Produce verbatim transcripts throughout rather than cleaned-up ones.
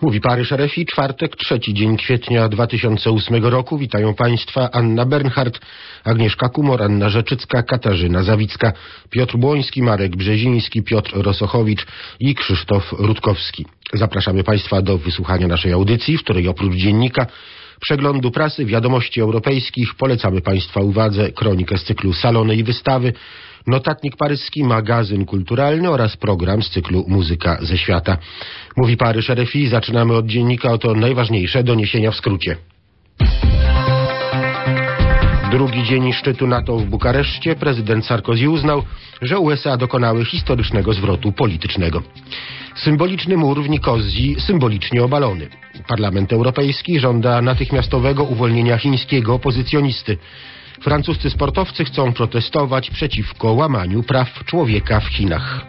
Mówi Paryż R F I, czwartek, trzeci dzień kwietnia dwa tysiące ósmego roku. Witają Państwa Anna Bernhardt, Agnieszka Kumor, Anna Rzeczycka, Katarzyna Zawicka, Piotr Błoński, Marek Brzeziński, Piotr Rosochowicz i Krzysztof Rutkowski. Zapraszamy Państwa do wysłuchania naszej audycji, w której oprócz dziennika, przeglądu prasy, wiadomości europejskich polecamy Państwa uwadze kronikę z cyklu Salony i Wystawy, notatnik paryski, magazyn kulturalny oraz program z cyklu Muzyka ze świata. Mówi Paryż R F I. Zaczynamy od dziennika. Oto najważniejsze doniesienia w skrócie. Drugi dzień szczytu NATO w Bukareszcie. Prezydent Sarkozy uznał, że U S A dokonały historycznego zwrotu politycznego. Symboliczny mur w Nikozji symbolicznie obalony. Parlament Europejski żąda natychmiastowego uwolnienia chińskiego opozycjonisty. Francuscy sportowcy chcą protestować przeciwko łamaniu praw człowieka w Chinach.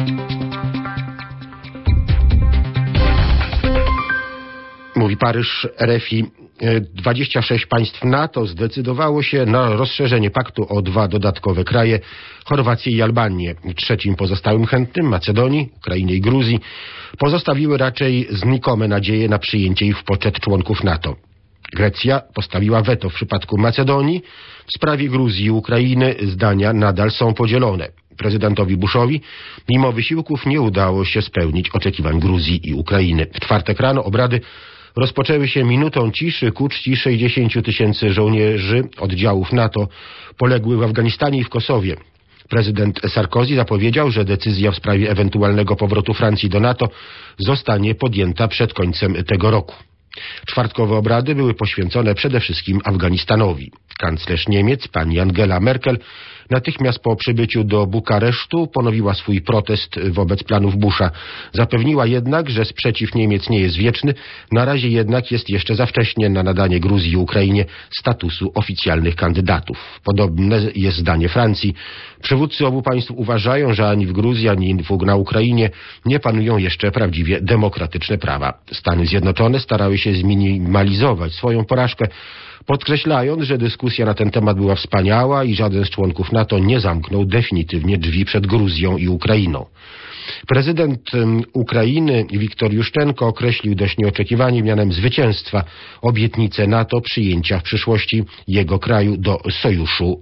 Mówi Paryż R F I. dwadzieścia sześć państw NATO zdecydowało się na rozszerzenie paktu o dwa dodatkowe kraje, Chorwację i Albanię. Trzecim pozostałym chętnym, Macedonii, Ukrainie i Gruzji, pozostawiły raczej znikome nadzieje na przyjęcie ich w poczet członków NATO. Grecja postawiła weto w przypadku Macedonii. W sprawie Gruzji i Ukrainy zdania nadal są podzielone. Prezydentowi Bushowi mimo wysiłków nie udało się spełnić oczekiwań Gruzji i Ukrainy. W czwartek rano obrady rozpoczęły się minutą ciszy ku czci sześćdziesięciu tysięcy żołnierzy oddziałów NATO poległych w Afganistanie i w Kosowie. Prezydent Sarkozy zapowiedział, że decyzja w sprawie ewentualnego powrotu Francji do NATO zostanie podjęta przed końcem tego roku. Czwartkowe obrady były poświęcone przede wszystkim Afganistanowi. Kanclerz Niemiec, pani Angela Merkel, natychmiast po przybyciu do Bukaresztu ponowiła swój protest wobec planów Busha. Zapewniła jednak, że sprzeciw Niemiec nie jest wieczny, na razie jednak jest jeszcze za wcześnie na nadanie Gruzji i Ukrainie statusu oficjalnych kandydatów. Podobne jest zdanie Francji. Przywódcy obu państw uważają, że ani w Gruzji, ani na Ukrainie nie panują jeszcze prawdziwie demokratyczne prawa. Stany Zjednoczone starały się zminimalizować swoją porażkę, podkreślając, że dyskusja na ten temat była wspaniała i żaden z członków NATO nie zamknął definitywnie drzwi przed Gruzją i Ukrainą. Prezydent Ukrainy Wiktor Juszczenko określił dość nieoczekiwanie mianem zwycięstwa obietnicę NATO przyjęcia w przyszłości jego kraju do Sojuszu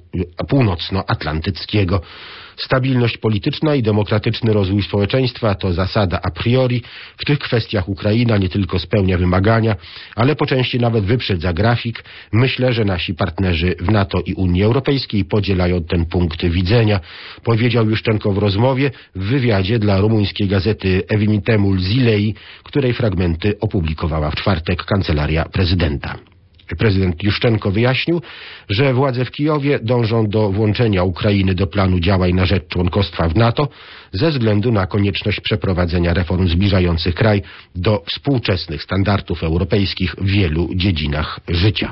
Północnoatlantyckiego. Stabilność polityczna i demokratyczny rozwój społeczeństwa to zasada a priori. W tych kwestiach Ukraina nie tylko spełnia wymagania, ale po części nawet wyprzedza grafik. Myślę, że nasi partnerzy w NATO i Unii Europejskiej podzielają ten punkt widzenia, powiedział Juszczenko w rozmowie w wywiadzie dla rumuńskiej gazety Evitemul Zilei, której fragmenty opublikowała w czwartek kancelaria prezydenta. Prezydent Juszczenko wyjaśnił, że władze w Kijowie dążą do włączenia Ukrainy do planu działań na rzecz członkostwa w NATO ze względu na konieczność przeprowadzenia reform zbliżających kraj do współczesnych standardów europejskich w wielu dziedzinach życia.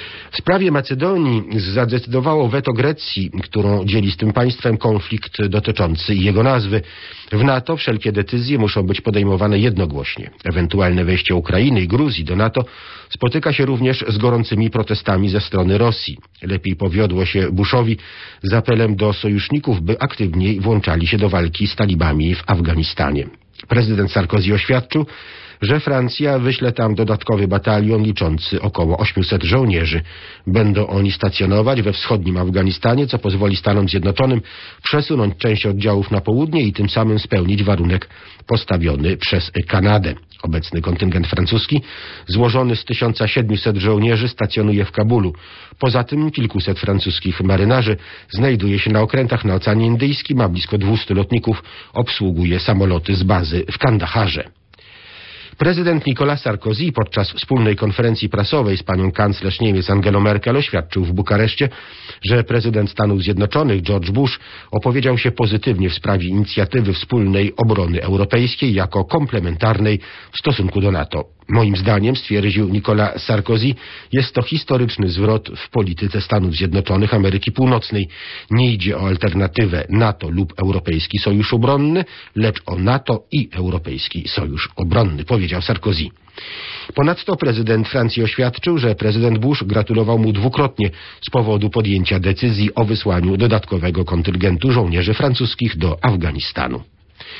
W sprawie Macedonii zadecydowało weto Grecji, którą dzieli z tym państwem konflikt dotyczący jego nazwy. W NATO wszelkie decyzje muszą być podejmowane jednogłośnie. Ewentualne wejście Ukrainy i Gruzji do NATO spotyka się również z gorącymi protestami ze strony Rosji. Lepiej powiodło się Bushowi z apelem do sojuszników, by aktywniej włączali się do walki z talibami w Afganistanie. Prezydent Sarkozy oświadczył, że Francja wyśle tam dodatkowy batalion liczący około osiemset żołnierzy. Będą oni stacjonować we wschodnim Afganistanie, co pozwoli Stanom Zjednoczonym przesunąć część oddziałów na południe i tym samym spełnić warunek postawiony przez Kanadę. Obecny kontyngent francuski, złożony z tysiąc siedemset żołnierzy, stacjonuje w Kabulu. Poza tym kilkuset francuskich marynarzy znajduje się na okrętach na Oceanie Indyjskim, a blisko dwieście lotników obsługuje samoloty z bazy w Kandaharze. Prezydent Nicolas Sarkozy podczas wspólnej konferencji prasowej z panią kanclerz Niemiec Angelą Merkel oświadczył w Bukareszcie, że prezydent Stanów Zjednoczonych George Bush opowiedział się pozytywnie w sprawie inicjatywy wspólnej obrony europejskiej jako komplementarnej w stosunku do NATO. Moim zdaniem, stwierdził Nicolas Sarkozy, jest to historyczny zwrot w polityce Stanów Zjednoczonych Ameryki Północnej. Nie idzie o alternatywę NATO lub Europejski Sojusz Obronny, lecz o NATO i Europejski Sojusz Obronny, powiedział Sarkozy. Ponadto prezydent Francji oświadczył, że prezydent Bush gratulował mu dwukrotnie z powodu podjęcia decyzji o wysłaniu dodatkowego kontyngentu żołnierzy francuskich do Afganistanu.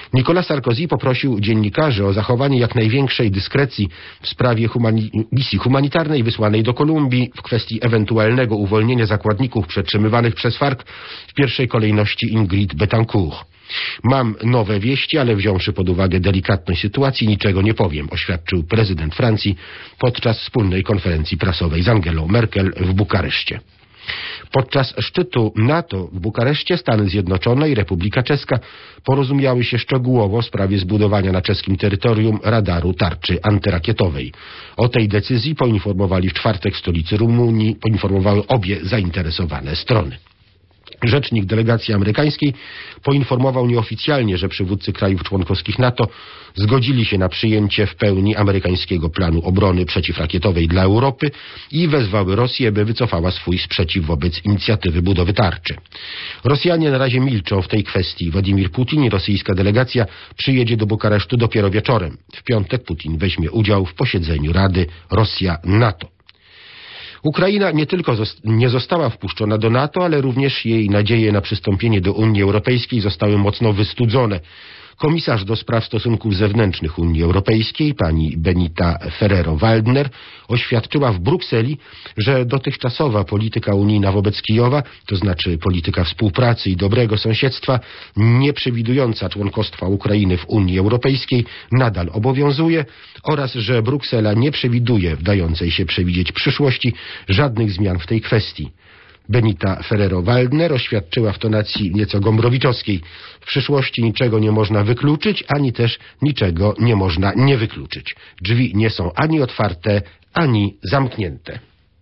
Nicolas Sarkozy poprosił dziennikarzy o zachowanie jak największej dyskrecji w sprawie humani- misji humanitarnej wysłanej do Kolumbii w kwestii ewentualnego uwolnienia zakładników przetrzymywanych przez FARC, w pierwszej kolejności Ingrid Betancourt. Mam nowe wieści, ale wziąwszy pod uwagę delikatność sytuacji, niczego nie powiem, oświadczył prezydent Francji podczas wspólnej konferencji prasowej z Angelą Merkel w Bukareszcie. Podczas szczytu NATO w Bukareszcie Stany Zjednoczone i Republika Czeska porozumiały się szczegółowo w sprawie zbudowania na czeskim terytorium radaru tarczy antyrakietowej. O tej decyzji poinformowali w czwartek w stolicy Rumunii, poinformowały obie zainteresowane strony. Rzecznik delegacji amerykańskiej poinformował nieoficjalnie, że przywódcy krajów członkowskich NATO zgodzili się na przyjęcie w pełni amerykańskiego planu obrony przeciwrakietowej dla Europy i wezwały Rosję, by wycofała swój sprzeciw wobec inicjatywy budowy tarczy. Rosjanie na razie milczą w tej kwestii. Władimir Putin i rosyjska delegacja przyjedzie do Bukaresztu dopiero wieczorem. W piątek Putin weźmie udział w posiedzeniu Rady Rosja-NATO. Ukraina nie tylko nie została wpuszczona do NATO, ale również jej nadzieje na przystąpienie do Unii Europejskiej zostały mocno wystudzone. Komisarz do spraw stosunków zewnętrznych Unii Europejskiej, pani Benita Ferrero-Waldner, oświadczyła w Brukseli, że dotychczasowa polityka unijna wobec Kijowa, to znaczy polityka współpracy i dobrego sąsiedztwa, nie przewidująca członkostwa Ukrainy w Unii Europejskiej, nadal obowiązuje oraz że Bruksela nie przewiduje w dającej się przewidzieć przyszłości żadnych zmian w tej kwestii. Benita Ferrero-Waldner oświadczyła w tonacji nieco gombrowiczowskiej: w przyszłości niczego nie można wykluczyć, ani też niczego nie można nie wykluczyć. Drzwi nie są ani otwarte, ani zamknięte.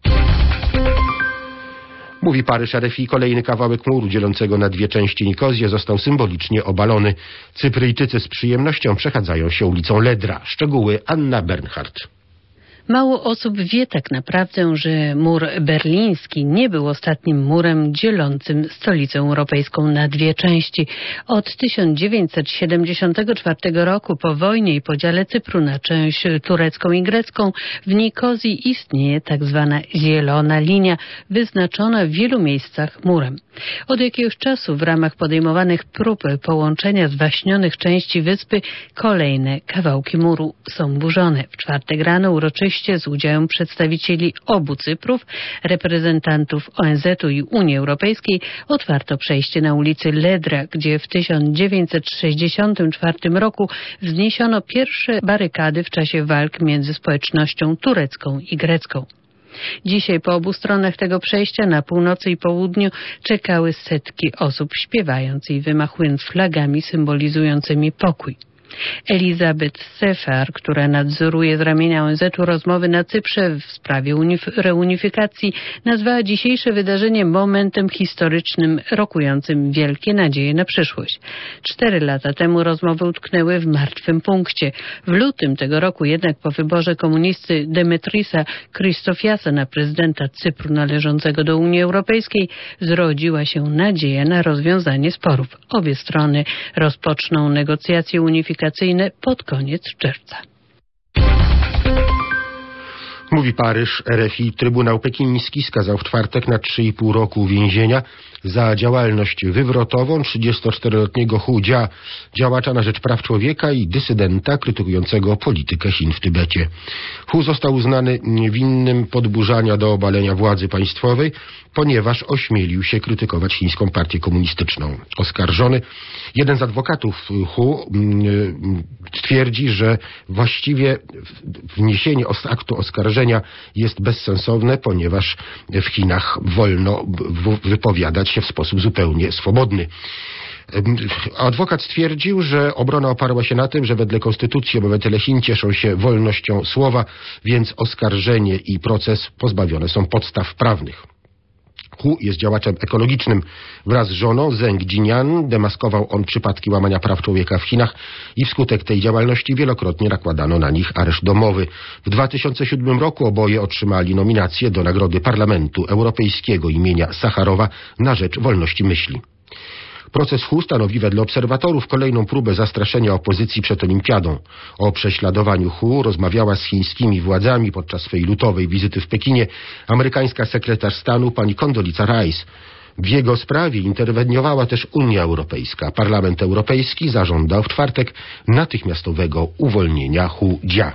Mówi Paryż R F I, kolejny kawałek muru dzielącego na dwie części Nikozję został symbolicznie obalony. Cypryjczycy z przyjemnością przechadzają się ulicą Ledra. Szczegóły Anna Bernhardt. Mało osób wie tak naprawdę, że mur berliński nie był ostatnim murem dzielącym stolicę europejską na dwie części. Od tysiąc dziewięćset siedemdziesiątego czwartego roku po wojnie i podziale Cypru na część turecką i grecką w Nikozji istnieje tak zwana zielona linia, wyznaczona w wielu miejscach murem. Od jakiegoś czasu w ramach podejmowanych prób połączenia zwaśnionych części wyspy kolejne kawałki muru są burzone. W czwartek rano uroczyście z udziałem przedstawicieli obu Cyprów, reprezentantów O N Z u i Unii Europejskiej otwarto przejście na ulicy Ledra, gdzie w tysiąc dziewięćset sześćdziesiątym czwartym roku wzniesiono pierwsze barykady w czasie walk między społecznością turecką i grecką. Dzisiaj po obu stronach tego przejścia na północy i południu czekały setki osób, śpiewając i wymachując flagami symbolizującymi pokój. Elizabeth Sefar, która nadzoruje z ramienia O N Z u rozmowy na Cyprze w sprawie unif- reunifikacji, nazwała dzisiejsze wydarzenie momentem historycznym rokującym wielkie nadzieje na przyszłość. Cztery lata temu rozmowy utknęły w martwym punkcie. W lutym tego roku jednak po wyborze komunisty Demetrisa Christofiasa na prezydenta Cypru należącego do Unii Europejskiej zrodziła się nadzieja na rozwiązanie sporów. Obie strony rozpoczną negocjacje unifikacyjne pod koniec czerwca. Mówi Paryż R F I. Trybunał pekiński skazał w czwartek na trzy i pół roku więzienia za działalność wywrotową trzydziestoczteroletniego Hu Jia, działacza na rzecz praw człowieka i dysydenta krytykującego politykę Chin w Tybecie. Hu został uznany winnym podburzania do obalenia władzy państwowej, ponieważ ośmielił się krytykować chińską partię komunistyczną. Oskarżony, jeden z adwokatów Hu, twierdzi, że właściwie wniesienie aktu oskarżenia jest bezsensowne, ponieważ w Chinach wolno wypowiadać się w sposób zupełnie swobodny. Adwokat stwierdził, że obrona oparła się na tym, że wedle konstytucji obywatele Chin cieszą się wolnością słowa, więc oskarżenie i proces pozbawione są podstaw prawnych. Hu jest działaczem ekologicznym. Wraz z żoną Zeng Jinian demaskował on przypadki łamania praw człowieka w Chinach i wskutek tej działalności wielokrotnie nakładano na nich areszt domowy. W dwa tysiące siódmym roku oboje otrzymali nominację do Nagrody Parlamentu Europejskiego imienia Sacharowa na rzecz wolności myśli. Proces Hu stanowi wedle obserwatorów kolejną próbę zastraszenia opozycji przed olimpiadą. O prześladowaniu Hu rozmawiała z chińskimi władzami podczas swej lutowej wizyty w Pekinie amerykańska sekretarz stanu pani Condoleezza Rice. W jego sprawie interweniowała też Unia Europejska. Parlament Europejski zażądał w czwartek natychmiastowego uwolnienia Hu Jia.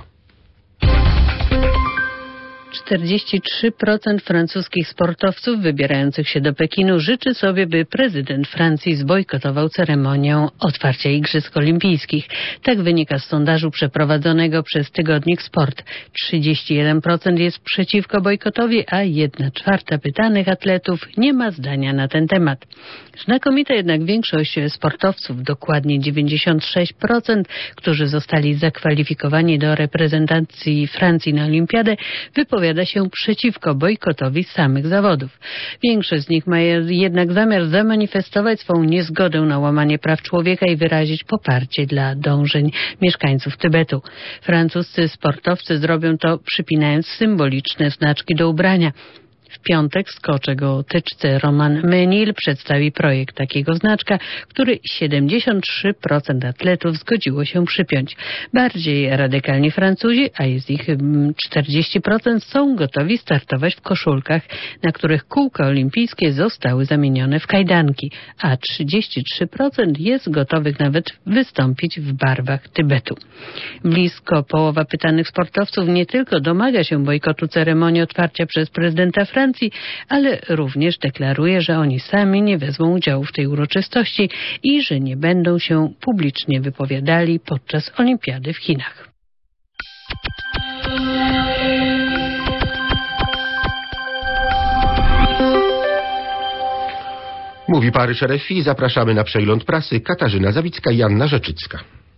czterdzieści trzy procent francuskich sportowców wybierających się do Pekinu życzy sobie, by prezydent Francji zbojkotował ceremonię otwarcia Igrzysk Olimpijskich. Tak wynika z sondażu przeprowadzonego przez tygodnik Sport. trzydzieści jeden procent jest przeciwko bojkotowi, a jedna czwarta pytanych atletów nie ma zdania na ten temat. Znakomita jednak większość sportowców, dokładnie dziewięćdziesiąt sześć procent, którzy zostali zakwalifikowani do reprezentacji Francji na olimpiadę, wypowiada się przeciwko bojkotowi samych zawodów. Większość z nich ma jednak zamiar zamanifestować swą niezgodę na łamanie praw człowieka i wyrazić poparcie dla dążeń mieszkańców Tybetu. Francuscy sportowcy zrobią to przypinając symboliczne znaczki do ubrania. W piątek skoczek o tyczce Romain Ménil przedstawi projekt takiego znaczka, który siedemdziesiąt trzy procent atletów zgodziło się przypiąć. Bardziej radykalni Francuzi, a jest ich czterdzieści procent, są gotowi startować w koszulkach, na których kółka olimpijskie zostały zamienione w kajdanki, a trzydzieści trzy procent jest gotowych nawet wystąpić w barwach Tybetu. Blisko połowa pytanych sportowców nie tylko domaga się bojkotu ceremonii otwarcia przez prezydenta Francji, ale również deklaruje, że oni sami nie wezmą udziału w tej uroczystości i że nie będą się publicznie wypowiadali podczas olimpiady w Chinach. Mówi Paryż R F I. Zapraszamy na przegląd prasy. Katarzyna Zawicka i Anna Rzeczycka.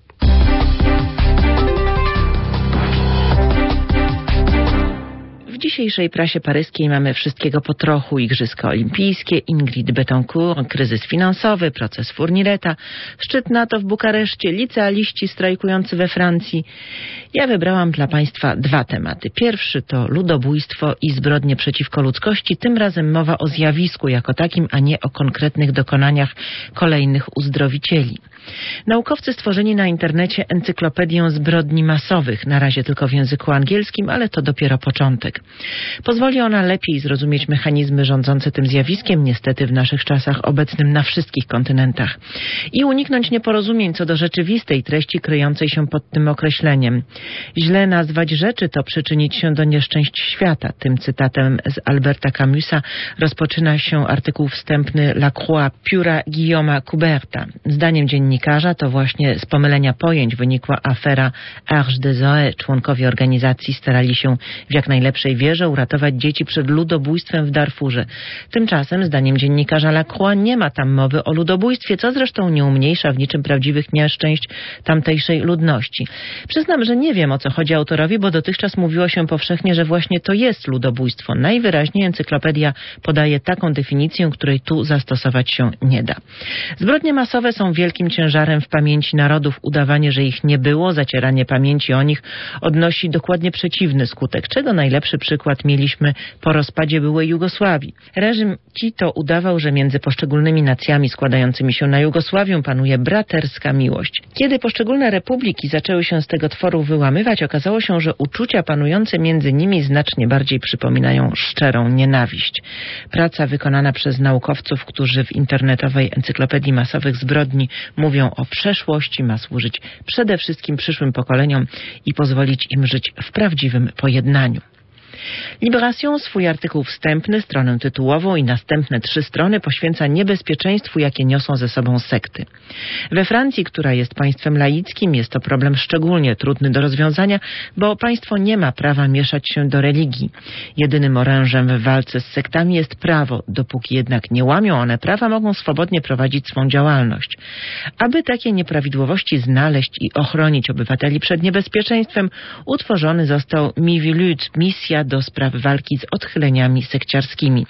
W dzisiejszej prasie paryskiej mamy wszystkiego po trochu. Igrzyska olimpijskie, Ingrid Betancourt, kryzys finansowy, proces Fournireta, szczyt NATO w Bukareszcie, licealiści strajkujący we Francji. Ja wybrałam dla Państwa dwa tematy. Pierwszy to ludobójstwo i zbrodnie przeciwko ludzkości. Tym razem mowa o zjawisku jako takim, a nie o konkretnych dokonaniach kolejnych uzdrowicieli. Naukowcy stworzyli na internecie encyklopedię zbrodni masowych, na razie tylko w języku angielskim, ale to dopiero początek. Pozwoli ona lepiej zrozumieć mechanizmy rządzące tym zjawiskiem, niestety w naszych czasach obecnym na wszystkich kontynentach, i uniknąć nieporozumień co do rzeczywistej treści kryjącej się pod tym określeniem. Źle nazwać rzeczy to przyczynić się do nieszczęść świata. Tym cytatem z Alberta Camusa rozpoczyna się artykuł wstępny La Croix pióra Guillauma Couberta. Zdaniem dziennikarza to właśnie z pomylenia pojęć wynikła afera Arche de Zoé. Członkowie organizacji starali się w jak najlepszej wierze uratować dzieci przed ludobójstwem w Darfurze. Tymczasem, zdaniem dziennikarza La Croix, nie ma tam mowy o ludobójstwie, co zresztą nie umniejsza w niczym prawdziwych nieszczęść tamtejszej ludności. Przyznam, że nie wiem, o co chodzi autorowi, bo dotychczas mówiło się powszechnie, że właśnie to jest ludobójstwo. Najwyraźniej encyklopedia podaje taką definicję, której tu zastosować się nie da. Zbrodnie masowe są wielkim ciężarem w pamięci narodów. Udawanie, że ich nie było, zacieranie pamięci o nich odnosi dokładnie przeciwny skutek, czego najlepszy przykład mieliśmy po rozpadzie byłej Jugosławii. Reżim Tito udawał, że między poszczególnymi nacjami składającymi się na Jugosławię panuje braterska miłość. Kiedy poszczególne republiki zaczęły się z tego tworu wyłamywać, okazało się, że uczucia panujące między nimi znacznie bardziej przypominają szczerą nienawiść. Praca wykonana przez naukowców, którzy w internetowej encyklopedii masowych zbrodni mówią o przeszłości, ma służyć przede wszystkim przyszłym pokoleniom i pozwolić im żyć w prawdziwym pojednaniu. Libération swój artykuł wstępny, stronę tytułową i następne trzy strony poświęca niebezpieczeństwu, jakie niosą ze sobą sekty. We Francji, która jest państwem laickim, jest to problem szczególnie trudny do rozwiązania, bo państwo nie ma prawa mieszać się do religii. Jedynym orężem w walce z sektami jest prawo. Dopóki jednak nie łamią one prawa, mogą swobodnie prowadzić swą działalność. Aby takie nieprawidłowości znaleźć i ochronić obywateli przed niebezpieczeństwem, utworzony został Mivilut, misja do spraw walki z odchyleniami sekciarskimi.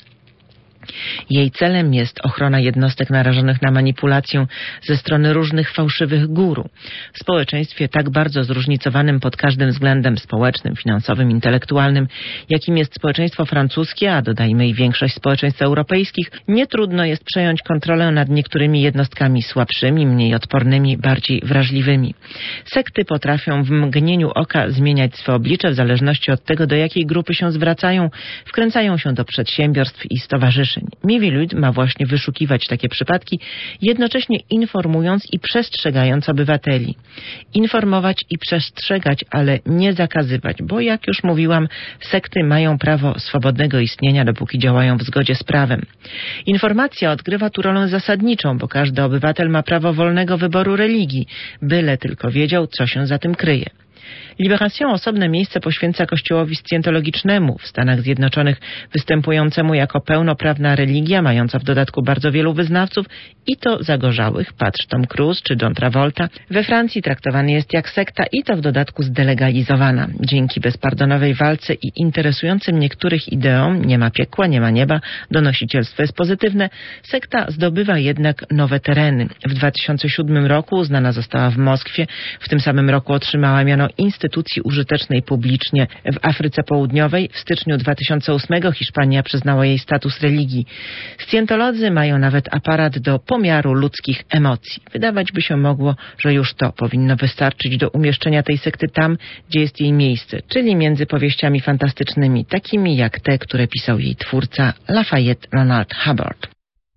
Jej celem jest ochrona jednostek narażonych na manipulację ze strony różnych fałszywych guru. W społeczeństwie tak bardzo zróżnicowanym pod każdym względem społecznym, finansowym, intelektualnym, jakim jest społeczeństwo francuskie, a dodajmy i większość społeczeństw europejskich, nie trudno jest przejąć kontrolę nad niektórymi jednostkami słabszymi, mniej odpornymi, bardziej wrażliwymi. Sekty potrafią w mgnieniu oka zmieniać swe oblicze w zależności od tego, do jakiej grupy się zwracają, wkręcają się do przedsiębiorstw i stowarzyszeń. zgłoszeń. Miviludes ma właśnie wyszukiwać takie przypadki, jednocześnie informując i przestrzegając obywateli. Informować i przestrzegać, ale nie zakazywać, bo jak już mówiłam, sekty mają prawo swobodnego istnienia, dopóki działają w zgodzie z prawem. Informacja odgrywa tu rolę zasadniczą, bo każdy obywatel ma prawo wolnego wyboru religii, byle tylko wiedział, co się za tym kryje. Libération osobne miejsce poświęca kościołowi scjentologicznemu w Stanach Zjednoczonych, występującemu jako pełnoprawna religia, mająca w dodatku bardzo wielu wyznawców i to zagorzałych, patrz Tom Cruise czy John Travolta. We Francji traktowany jest jak sekta i to w dodatku zdelegalizowana. Dzięki bezpardonowej walce i interesującym niektórych ideom, nie ma piekła, nie ma nieba, donosicielstwo jest pozytywne, sekta zdobywa jednak nowe tereny. W dwa tysiące siódmym roku uznana została w Moskwie, w tym samym roku otrzymała miano instytucji użytecznej publicznie w Afryce Południowej. W styczniu dwa tysiące ósmego Hiszpania przyznała jej status religii. Scjentolodzy mają nawet aparat do pomiaru ludzkich emocji. Wydawać by się mogło, że już to powinno wystarczyć do umieszczenia tej sekty tam, gdzie jest jej miejsce, czyli między powieściami fantastycznymi, takimi jak te, które pisał jej twórca Lafayette Ronald Hubbard.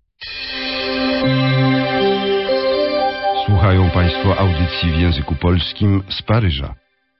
Słuchają Państwo audycji w języku polskim z Paryża.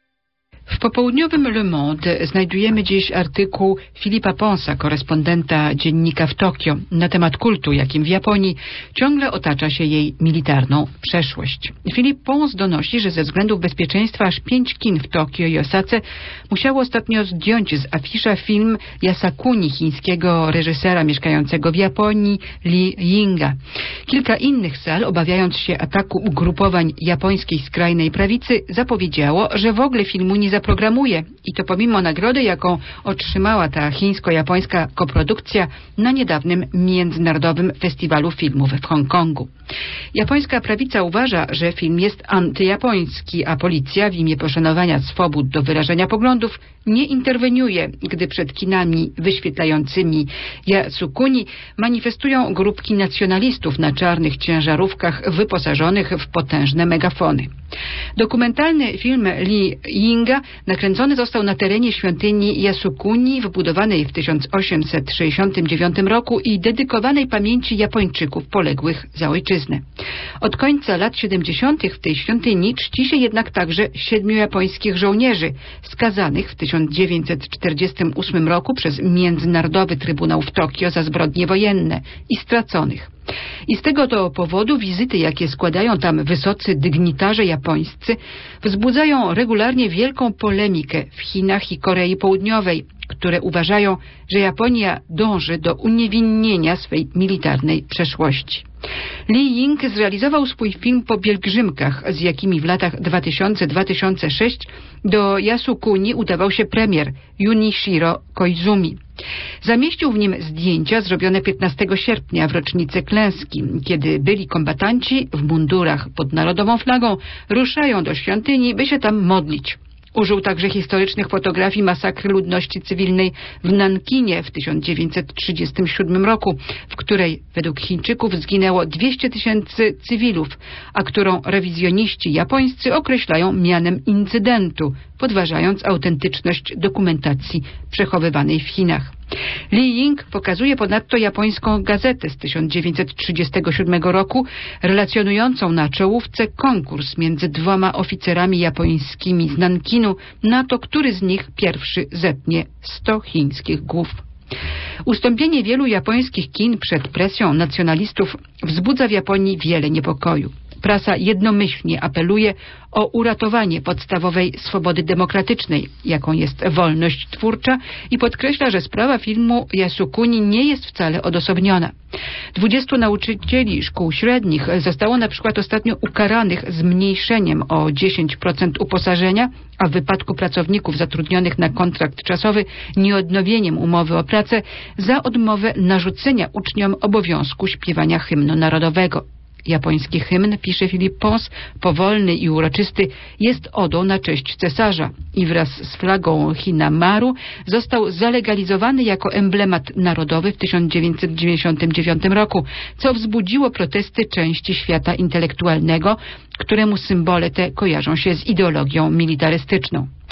W popołudniowym Le Monde znajdujemy dziś artykuł Philippa Ponsa, korespondenta dziennika w Tokio, na temat kultu, jakim w Japonii ciągle otacza się jej militarną przeszłość. Philip Pons donosi, że ze względów bezpieczeństwa aż pięć kin w Tokio i Osace musiało ostatnio zdjąć z afisza film Yasukuni, chińskiego reżysera mieszkającego w Japonii Lee Yinga. Kilka innych sal, obawiając się ataku ugrupowań japońskiej skrajnej prawicy, zapowiedziało, że w ogóle filmu nie zaprogramuje i to pomimo nagrody, jaką otrzymała ta chińsko-japońska koprodukcja na niedawnym Międzynarodowym Festiwalu Filmów w Hongkongu. Japońska prawica uważa, że film jest antyjapoński, a policja w imię poszanowania swobód do wyrażania poglądów nie interweniuje, gdy przed kinami wyświetlającymi Yasukuni manifestują grupki nacjonalistów na czarnych ciężarówkach wyposażonych w potężne megafony. Dokumentalny film Lee Yinga nakręcony został na terenie świątyni Yasukuni, wybudowanej w tysiąc osiemset sześćdziesiątym dziewiątym roku i dedykowanej pamięci Japończyków poległych za ojczyznę. Od końca lat siedemdziesiątych w tej świątyni czci się jednak także siedmiu japońskich żołnierzy skazanych w tysiąc dziewięćset czterdziestym ósmym roku przez Międzynarodowy Trybunał w Tokio za zbrodnie wojenne i straconych. I z tego to powodu wizyty, jakie składają tam wysocy dygnitarze japońscy, wzbudzają regularnie wielką polemikę w Chinach i Korei Południowej, które uważają, że Japonia dąży do uniewinnienia swej militarnej przeszłości. Lee Ying zrealizował swój film po pielgrzymkach, z jakimi w latach dwa tysiące do dwa tysiące szóstego do Yasukuni udawał się premier Junichiro Koizumi. Zamieścił w nim zdjęcia zrobione piętnastego sierpnia w rocznicę klęski, kiedy byli kombatanci w mundurach pod narodową flagą ruszają do świątyni, by się tam modlić. Użył także historycznych fotografii masakry ludności cywilnej w Nankinie w tysiąc dziewięćset trzydziestym siódmym roku, w której według Chińczyków zginęło dwieście tysięcy cywilów, a którą rewizjoniści japońscy określają mianem incydentu, podważając autentyczność dokumentacji przechowywanej w Chinach. Lee Ying pokazuje ponadto japońską gazetę z tysiąc dziewięćset trzydziestego siódmego roku, relacjonującą na czołówce konkurs między dwoma oficerami japońskimi z Nankinu na to, który z nich pierwszy zetnie sto chińskich głów. Ustąpienie wielu japońskich kin przed presją nacjonalistów wzbudza w Japonii wiele niepokoju. Prasa jednomyślnie apeluje o uratowanie podstawowej swobody demokratycznej, jaką jest wolność twórcza, i podkreśla, że sprawa filmu Yasukuni nie jest wcale odosobniona. Dwudziestu nauczycieli szkół średnich zostało na przykład ostatnio ukaranych zmniejszeniem o dziesięć procent uposażenia, a w wypadku pracowników zatrudnionych na kontrakt czasowy nieodnowieniem umowy o pracę za odmowę narzucenia uczniom obowiązku śpiewania hymnu narodowego. Japoński hymn, pisze Philip Pons, powolny i uroczysty, jest odą na cześć cesarza i wraz z flagą Hinamaru został zalegalizowany jako emblemat narodowy w tysiąc dziewięćset dziewięćdziesiątym dziewiątym roku, co wzbudziło protesty części świata intelektualnego, któremu symbole te kojarzą się z ideologią militarystyczną.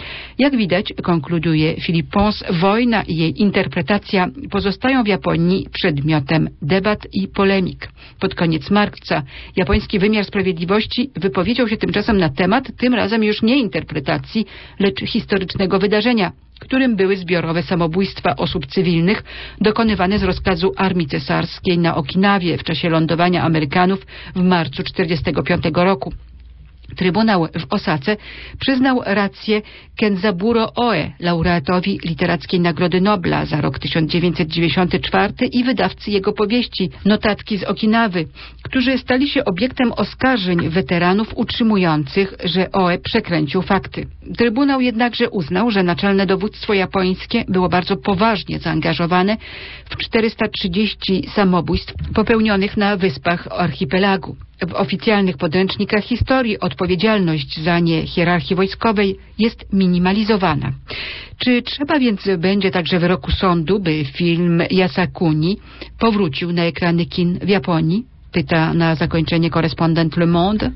Jak widać, konkluduje Philippe Pons, wojna i jej interpretacja pozostają w Japonii przedmiotem debat i polemik. Pod koniec marca japoński wymiar sprawiedliwości wypowiedział się tymczasem na temat, tym razem już nie interpretacji, lecz historycznego wydarzenia, którym były zbiorowe samobójstwa osób cywilnych dokonywane z rozkazu armii cesarskiej na Okinawie w czasie lądowania Amerykanów w marcu tysiąc dziewięćset czterdziestego piątego roku. Trybunał w Osace przyznał rację Kenzaburo Oe, laureatowi Literackiej Nagrody Nobla za rok tysiąc dziewięćset dziewięćdziesiąty czwarty i wydawcy jego powieści Notatki z Okinawy, którzy stali się obiektem oskarżeń weteranów utrzymujących, że Oe przekręcił fakty. Trybunał jednakże uznał, że naczelne dowództwo japońskie było bardzo poważnie zaangażowane w czterysta trzydzieści samobójstw popełnionych na wyspach archipelagu. W oficjalnych podręcznikach historii odpowiedzialność za nie hierarchii wojskowej jest minimalizowana. Czy trzeba więc będzie także wyroku sądu, by film Yasukuni powrócił na ekrany kin w Japonii? Pyta na zakończenie korespondent Le Monde.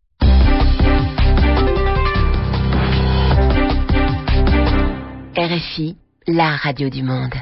R F I, la radio du monde.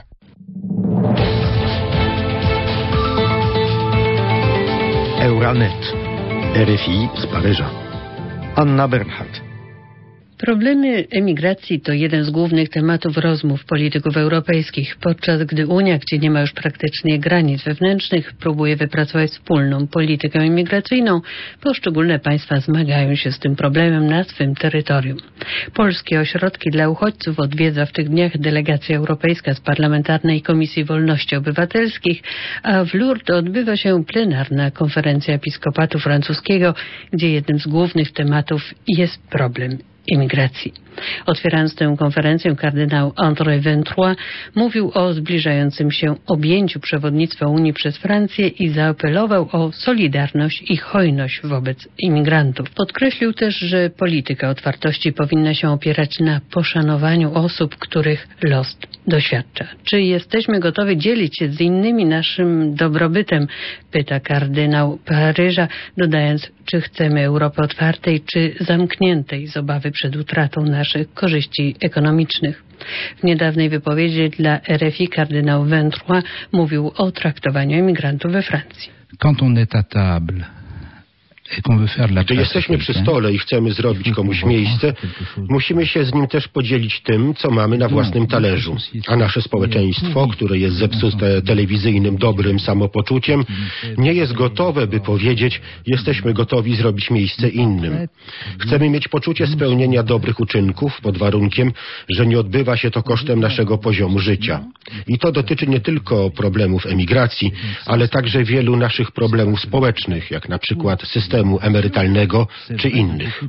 Euranet, R F I z Paryża. Anna Bernhardt. Problemy emigracji to jeden z głównych tematów rozmów polityków europejskich, podczas gdy Unia, gdzie nie ma już praktycznie granic wewnętrznych, próbuje wypracować wspólną politykę imigracyjną, poszczególne państwa zmagają się z tym problemem na swym terytorium. Polskie ośrodki dla uchodźców odwiedza w tych dniach delegacja europejska z Parlamentarnej Komisji Wolności Obywatelskich, a w Lourdes odbywa się plenarna konferencja episkopatu francuskiego, gdzie jednym z głównych tematów jest problem imigracji. Otwierając tę konferencję, kardynał André Vintroy mówił o zbliżającym się objęciu przewodnictwa Unii przez Francję i zaapelował o solidarność i hojność wobec imigrantów. Podkreślił też, że polityka otwartości powinna się opierać na poszanowaniu osób, których los doświadcza. Czy jesteśmy gotowi dzielić się z innymi naszym dobrobytem? Pyta kardynał Paryża, dodając, czy chcemy Europy otwartej, czy zamkniętej z obawy przed utratą naszych korzyści ekonomicznych. W niedawnej wypowiedzi dla R F I kardynał Vintroy mówił o traktowaniu emigrantów we Francji. Quand on est à table, gdy jesteśmy przy stole i chcemy zrobić komuś miejsce, musimy się z nim też podzielić tym, co mamy na własnym talerzu. A nasze społeczeństwo, które jest zepsute telewizyjnym dobrym samopoczuciem, nie jest gotowe, by powiedzieć, jesteśmy gotowi zrobić miejsce innym. Chcemy mieć poczucie spełnienia dobrych uczynków pod warunkiem, że nie odbywa się to kosztem naszego poziomu życia. I to dotyczy nie tylko problemów emigracji, ale także wielu naszych problemów społecznych, jak na przykład systemu emerytalnego czy innych.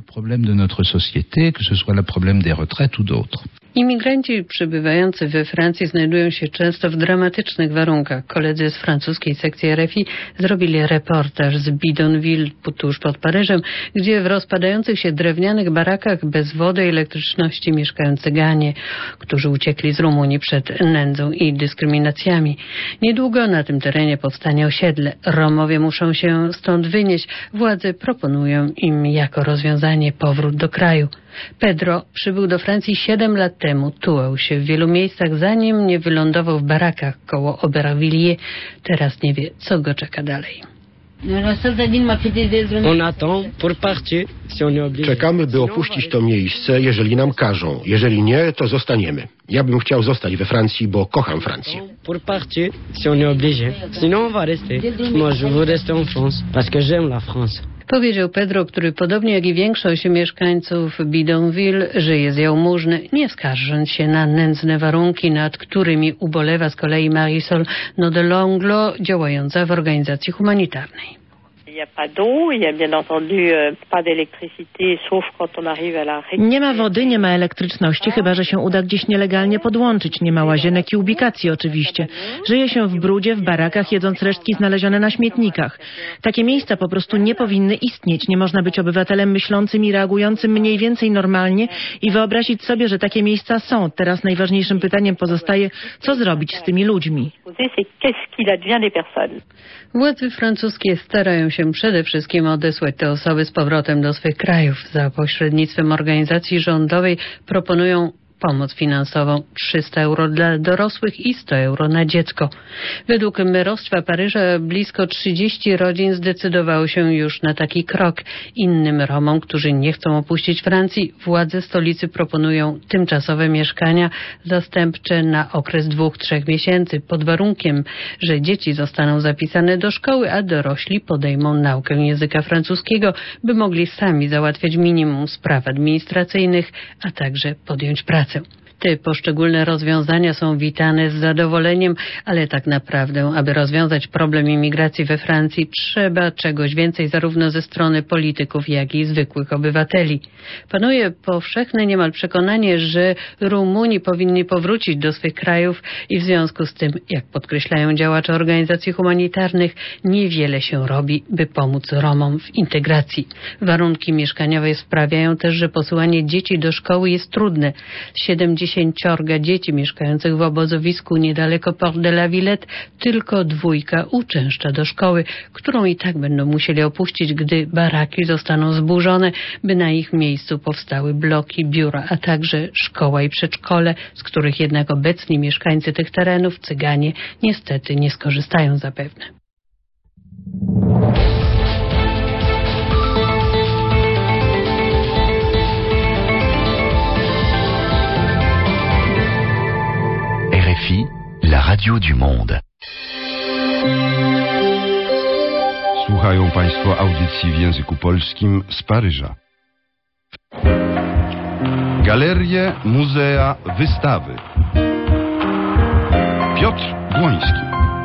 Imigranci przybywający we Francji znajdują się często w dramatycznych warunkach. Koledzy z francuskiej sekcji R F I zrobili reportaż z Bidonville, tuż pod Paryżem, gdzie w rozpadających się drewnianych barakach bez wody i elektryczności mieszkają Cyganie, którzy uciekli z Rumunii przed nędzą i dyskryminacjami. Niedługo na tym terenie powstanie osiedle. Romowie muszą się stąd wynieść. Władze proponują im jako rozwiązanie powrót do kraju. Pedro przybył do Francji siedem lat temu. Tułał się w wielu miejscach, zanim nie wylądował w barakach koło Aubervilliers. Teraz nie wie, co go czeka dalej. Czekamy, by opuścić to miejsce, jeżeli nam każą. Jeżeli nie, to zostaniemy. Ja bym chciał zostać we Francji, bo kocham Francję. Powiedział Pedro, który podobnie jak i większość mieszkańców Bidonville żyje z jałmużny, nie skarżąc się na nędzne warunki, nad którymi ubolewa z kolei Marisol Nodelonglo, działająca w organizacji humanitarnej. Nie ma wody, nie ma elektryczności, chyba że się uda gdzieś nielegalnie podłączyć. Nie ma łazienek i ubikacji oczywiście. Żyje się w brudzie, w barakach, jedząc resztki znalezione na śmietnikach. Takie miejsca po prostu nie powinny istnieć. Nie można być obywatelem myślącym i reagującym mniej więcej normalnie i wyobrazić sobie, że takie miejsca są. Teraz najważniejszym pytaniem pozostaje, co zrobić z tymi ludźmi. Władze francuskie starają się tym przede wszystkim odesłać te osoby z powrotem do swych krajów. Za pośrednictwem organizacji rządowej proponują pomoc finansową trzysta euro dla dorosłych i sto euro na dziecko. Według merostwa Paryża blisko trzydzieści rodzin zdecydowało się już na taki krok. Innym Romom, którzy nie chcą opuścić Francji, władze stolicy proponują tymczasowe mieszkania zastępcze na okres dwóch, trzech miesięcy, pod warunkiem, że dzieci zostaną zapisane do szkoły, a dorośli podejmą naukę języka francuskiego, by mogli sami załatwiać minimum spraw administracyjnych, a także podjąć pracę. Te poszczególne rozwiązania są witane z zadowoleniem, ale tak naprawdę, aby rozwiązać problem imigracji we Francji, trzeba czegoś więcej zarówno ze strony polityków, jak i zwykłych obywateli. Panuje powszechne niemal przekonanie, że Rumuni powinni powrócić do swych krajów i w związku z tym, jak podkreślają działacze organizacji humanitarnych, niewiele się robi, by pomóc Romom w integracji. Warunki mieszkaniowe sprawiają też, że posyłanie dzieci do szkoły jest trudne. siedemdziesięciorga dzieci mieszkających w obozowisku niedaleko Port de la Villette tylko dwójka uczęszcza do szkoły, którą i tak będą musieli opuścić, gdy baraki zostaną zburzone, by na ich miejscu powstały bloki, biura, a także szkoła i przedszkole, z których jednak obecni mieszkańcy tych terenów, Cyganie, niestety nie skorzystają zapewne. R F I, la radio du monde. Słuchają Państwo audycji w języku polskim z Paryża. Galerie, muzea, wystawy. Piotr Błoński.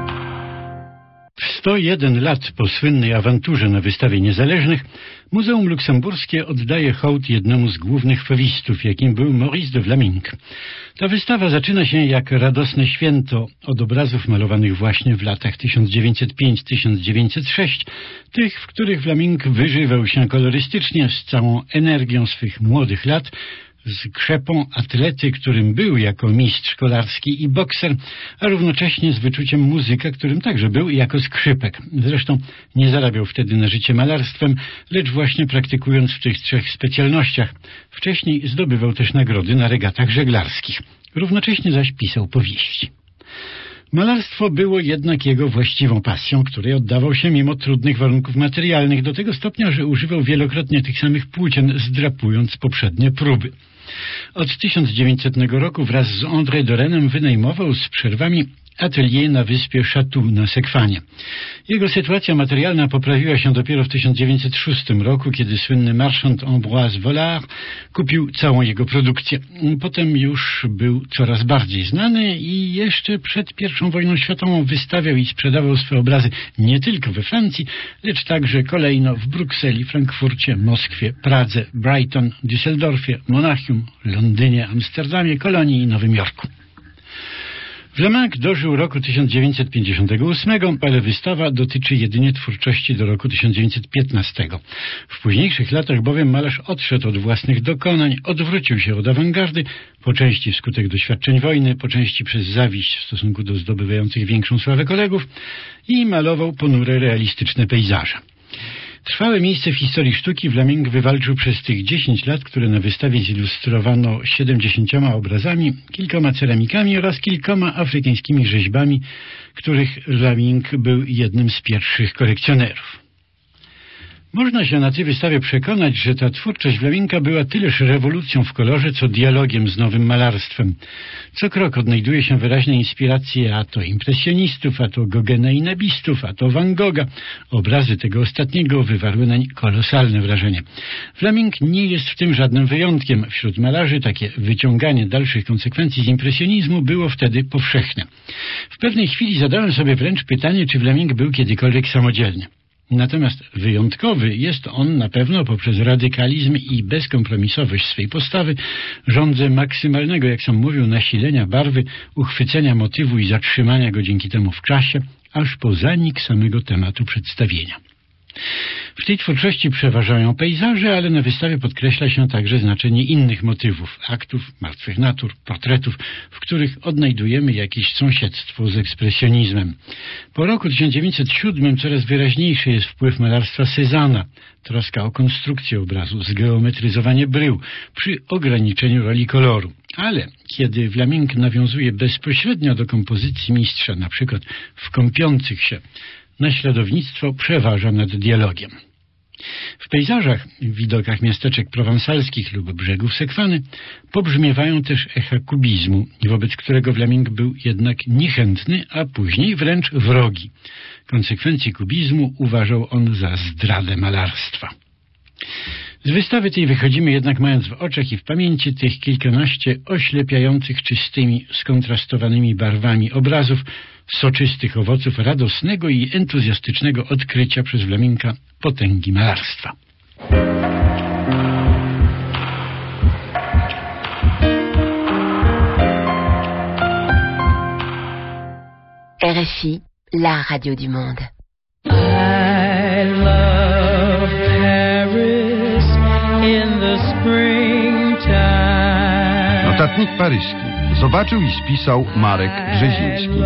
W sto jeden lat po słynnej awanturze na Wystawie Niezależnych Muzeum Luksemburskie oddaje hołd jednemu z głównych fawistów, jakim był Maurice de Vlaminck. Ta wystawa zaczyna się jak radosne święto od obrazów malowanych właśnie w latach tysiąc dziewięćset piąty do tysiąc dziewięćset szóstego, tych, w których Vlaminck wyżywał się kolorystycznie z całą energią swych młodych lat, z krzepą atlety, którym był jako mistrz szkolarski i bokser, a równocześnie z wyczuciem muzyka, którym także był jako skrzypek. Zresztą nie zarabiał wtedy na życie malarstwem, lecz właśnie praktykując w tych trzech specjalnościach. Wcześniej zdobywał też nagrody na regatach żeglarskich. Równocześnie zaś pisał powieści. Malarstwo było jednak jego właściwą pasją, której oddawał się mimo trudnych warunków materialnych do tego stopnia, że używał wielokrotnie tych samych płócien, zdrapując poprzednie próby. Od tysiąc dziewięćsetnego roku wraz z André Dorenem wynajmował z przerwami atelier na wyspie Château na Sekwanie. Jego sytuacja materialna poprawiła się dopiero w tysiąc dziewięćset szóstym roku, kiedy słynny marszant Ambroise Vollard kupił całą jego produkcję. Potem już był coraz bardziej znany i jeszcze przed pierwszą wojną światową wystawiał i sprzedawał swoje obrazy nie tylko we Francji, lecz także kolejno w Brukseli, Frankfurcie, Moskwie, Pradze, Brighton, Düsseldorfie, Monachium, Londynie, Amsterdamie, Kolonii i Nowym Jorku. Vlaminck dożył roku tysiąc dziewięćset pięćdziesiątego ósmego, ale wystawa dotyczy jedynie twórczości do roku tysiąc dziewięćset piętnastego. W późniejszych latach bowiem malarz odszedł od własnych dokonań, odwrócił się od awangardy, po części wskutek doświadczeń wojny, po części przez zawiść w stosunku do zdobywających większą sławę kolegów i malował ponure, realistyczne pejzaże. Trwałe miejsce w historii sztuki Vlaminck wywalczył przez tych dziesięć lat, które na wystawie zilustrowano siedemdziesięcioma obrazami, kilkoma ceramikami oraz kilkoma afrykańskimi rzeźbami, których Vlaminck był jednym z pierwszych kolekcjonerów. Można się na tej wystawie przekonać, że ta twórczość Vlamincka była tyleż rewolucją w kolorze, co dialogiem z nowym malarstwem. Co krok odnajduje się wyraźne inspiracje a to impresjonistów, a to Gogena i Nabistów, a to Van Gogha. Obrazy tego ostatniego wywarły nań kolosalne wrażenie. Vlaminck nie jest w tym żadnym wyjątkiem. Wśród malarzy takie wyciąganie dalszych konsekwencji z impresjonizmu było wtedy powszechne. W pewnej chwili zadałem sobie wręcz pytanie, czy Vlaminck był kiedykolwiek samodzielny. Natomiast wyjątkowy jest on na pewno poprzez radykalizm i bezkompromisowość swej postawy, żądzę maksymalnego, jak sam mówił, nasilenia barwy, uchwycenia motywu i zatrzymania go dzięki temu w czasie, aż po zanik samego tematu przedstawienia. W tej twórczości przeważają pejzaże, ale na wystawie podkreśla się także znaczenie innych motywów, aktów, martwych natur, portretów, w których odnajdujemy jakieś sąsiedztwo z ekspresjonizmem. Po roku tysiąc dziewięćset siódmym coraz wyraźniejszy jest wpływ malarstwa Cézanna, troska o konstrukcję obrazu, zgeometryzowanie brył przy ograniczeniu roli koloru. Ale kiedy Vlaminck nawiązuje bezpośrednio do kompozycji mistrza, na przykład w Kąpiących się, naśladownictwo przeważa nad dialogiem. W pejzażach, w widokach miasteczek prowansalskich lub brzegów Sekwany pobrzmiewają też echa kubizmu, wobec którego Vlaminck był jednak niechętny, a później wręcz wrogi. Konsekwencje kubizmu uważał on za zdradę malarstwa. Z wystawy tej wychodzimy jednak mając w oczach i w pamięci tych kilkanaście oślepiających czystymi, skontrastowanymi barwami obrazów, soczystych owoców radosnego i entuzjastycznego odkrycia przez Vlamincka potęgi malarstwa. R F I, la radio du monde. I love Paris in the springtime. Notatnik paryski. Zobaczył i spisał Marek Brzeziński.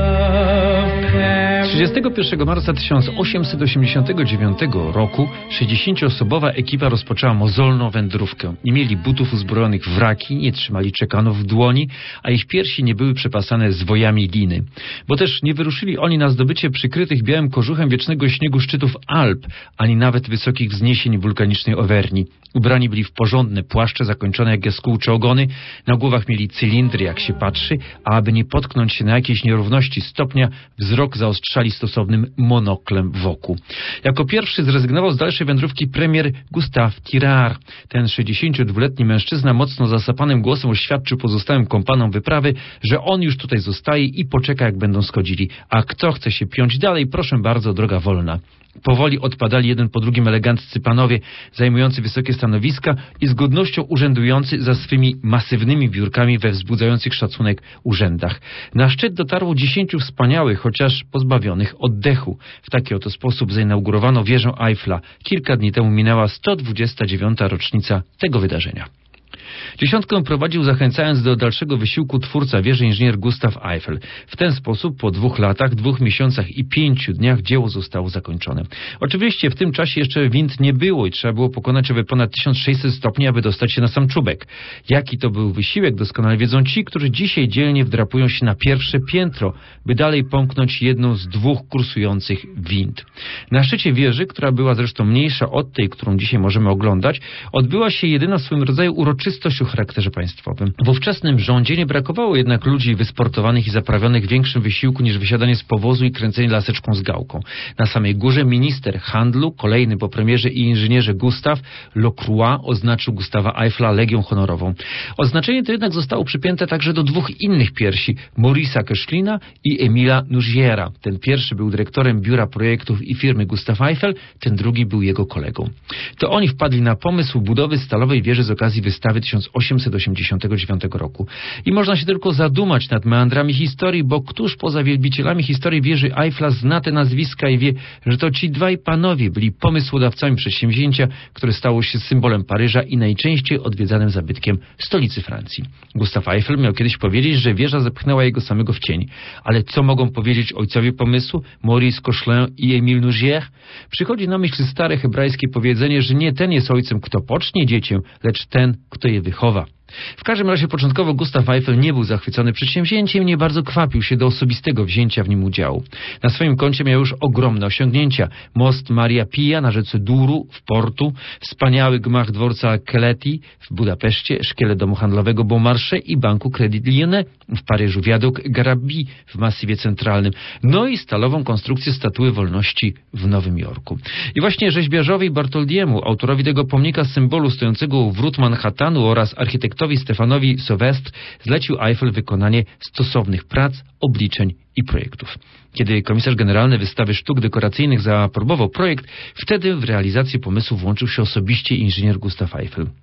trzydziestego pierwszego marca tysiąc osiemset osiemdziesiątego dziewiątego roku sześćdziesięcioosobowa ekipa rozpoczęła mozolną wędrówkę. Nie mieli butów uzbrojonych w raki, nie trzymali czekanów w dłoni, a ich piersi nie były przepasane zwojami liny. Bo też nie wyruszyli oni na zdobycie przykrytych białym kożuchem wiecznego śniegu szczytów Alp, ani nawet wysokich wzniesień wulkanicznej Auverni. Ubrani byli w porządne płaszcze zakończone jak jaskółcze ogony, na głowach mieli cylindry jak się patrzy, a aby nie potknąć się na jakiejś nierówności stopnia, wzrok zaostrzali stosownym monoklem wokół. Jako pierwszy zrezygnował z dalszej wędrówki premier Gustave Tirard. Ten sześćdziesięciodwuletni mężczyzna mocno zasapanym głosem oświadczył pozostałym kompanom wyprawy, że on już tutaj zostaje i poczeka jak będą schodzili, a kto chce się piąć dalej, proszę bardzo, droga wolna. Powoli odpadali jeden po drugim eleganccy panowie zajmujący wysokie stanowiska i z godnością urzędujący za swymi masywnymi biurkami we wzbudzających szacunek urzędach. Na szczyt dotarło dziesięciu wspaniałych, chociaż pozbawionych oddechu. W taki oto sposób zainaugurowano wieżę Eiffla. Kilka dni temu minęła sto dwudziesta dziewiąta rocznica tego wydarzenia. Dziesiątkę prowadził, zachęcając do dalszego wysiłku, twórca wieży inżynier Gustav Eiffel. W ten sposób po dwóch latach, dwóch miesiącach i pięciu dniach dzieło zostało zakończone. Oczywiście w tym czasie jeszcze wind nie było i trzeba było pokonać owe ponad tysiąc sześćset stopni, aby dostać się na sam czubek. Jaki to był wysiłek, doskonale wiedzą ci, którzy dzisiaj dzielnie wdrapują się na pierwsze piętro, by dalej pomknąć jedną z dwóch kursujących wind. Na szczycie wieży, która była zresztą mniejsza od tej, którą dzisiaj możemy oglądać, odbyła się jedyna w swoim rodzaju uroczystość o charakterze państwowym. W ówczesnym rządzie nie brakowało jednak ludzi wysportowanych i zaprawionych w większym wysiłku niż wysiadanie z powozu i kręcenie laseczką z gałką. Na samej górze minister handlu, kolejny po premierze i inżynierze Gustave Lecroix oznaczył Gustawa Eiffla Legią Honorową. Oznaczenie to jednak zostało przypięte także do dwóch innych piersi, Maurice'a Koechlina i Emila Nougiera. Ten pierwszy był dyrektorem biura projektów i firmy Gustav Eiffel, ten drugi był jego kolegą. To oni wpadli na pomysł budowy stalowej wieży z okazji wystawy tysiąc osiemset osiemdziesiątego dziewiątego roku. I można się tylko zadumać nad meandrami historii, bo któż poza wielbicielami historii wieży Eiffla zna te nazwiska i wie, że to ci dwaj panowie byli pomysłodawcami przedsięwzięcia, które stało się symbolem Paryża i najczęściej odwiedzanym zabytkiem stolicy Francji. Gustav Eiffel miał kiedyś powiedzieć, że wieża zepchnęła jego samego w cień. Ale co mogą powiedzieć ojcowie pomysłu, Maurice Koechlin i Emile Nougier? Przychodzi na myśl stare hebrajskie powiedzenie, że nie ten jest ojcem, kto pocznie dziecię, lecz ten, kto je wychowa. W każdym razie początkowo Gustav Eiffel nie był zachwycony przedsięwzięciem, nie bardzo kwapił się do osobistego wzięcia w nim udziału. Na swoim koncie miał już ogromne osiągnięcia. Most Maria Pia na rzece Douro w Portu, wspaniały gmach dworca Keleti w Budapeszcie, szkielet domu handlowego Beaumarchais i banku Credit Lyonnais w Paryżu, wiaduk Garabi w Masywie Centralnym, no i stalową konstrukcję Statuły Wolności w Nowym Jorku. I właśnie rzeźbiarzowi Bartoldiemu, autorowi tego pomnika symbolu stojącego u wrót Manhattanu oraz architektowi Stefanowi Sauvestre zlecił Eiffel wykonanie stosownych prac, obliczeń i projektów. Kiedy komisarz generalny wystawy sztuk dekoracyjnych zaaprobował projekt, wtedy w realizację pomysłu włączył się osobiście inżynier Gustav Eiffel.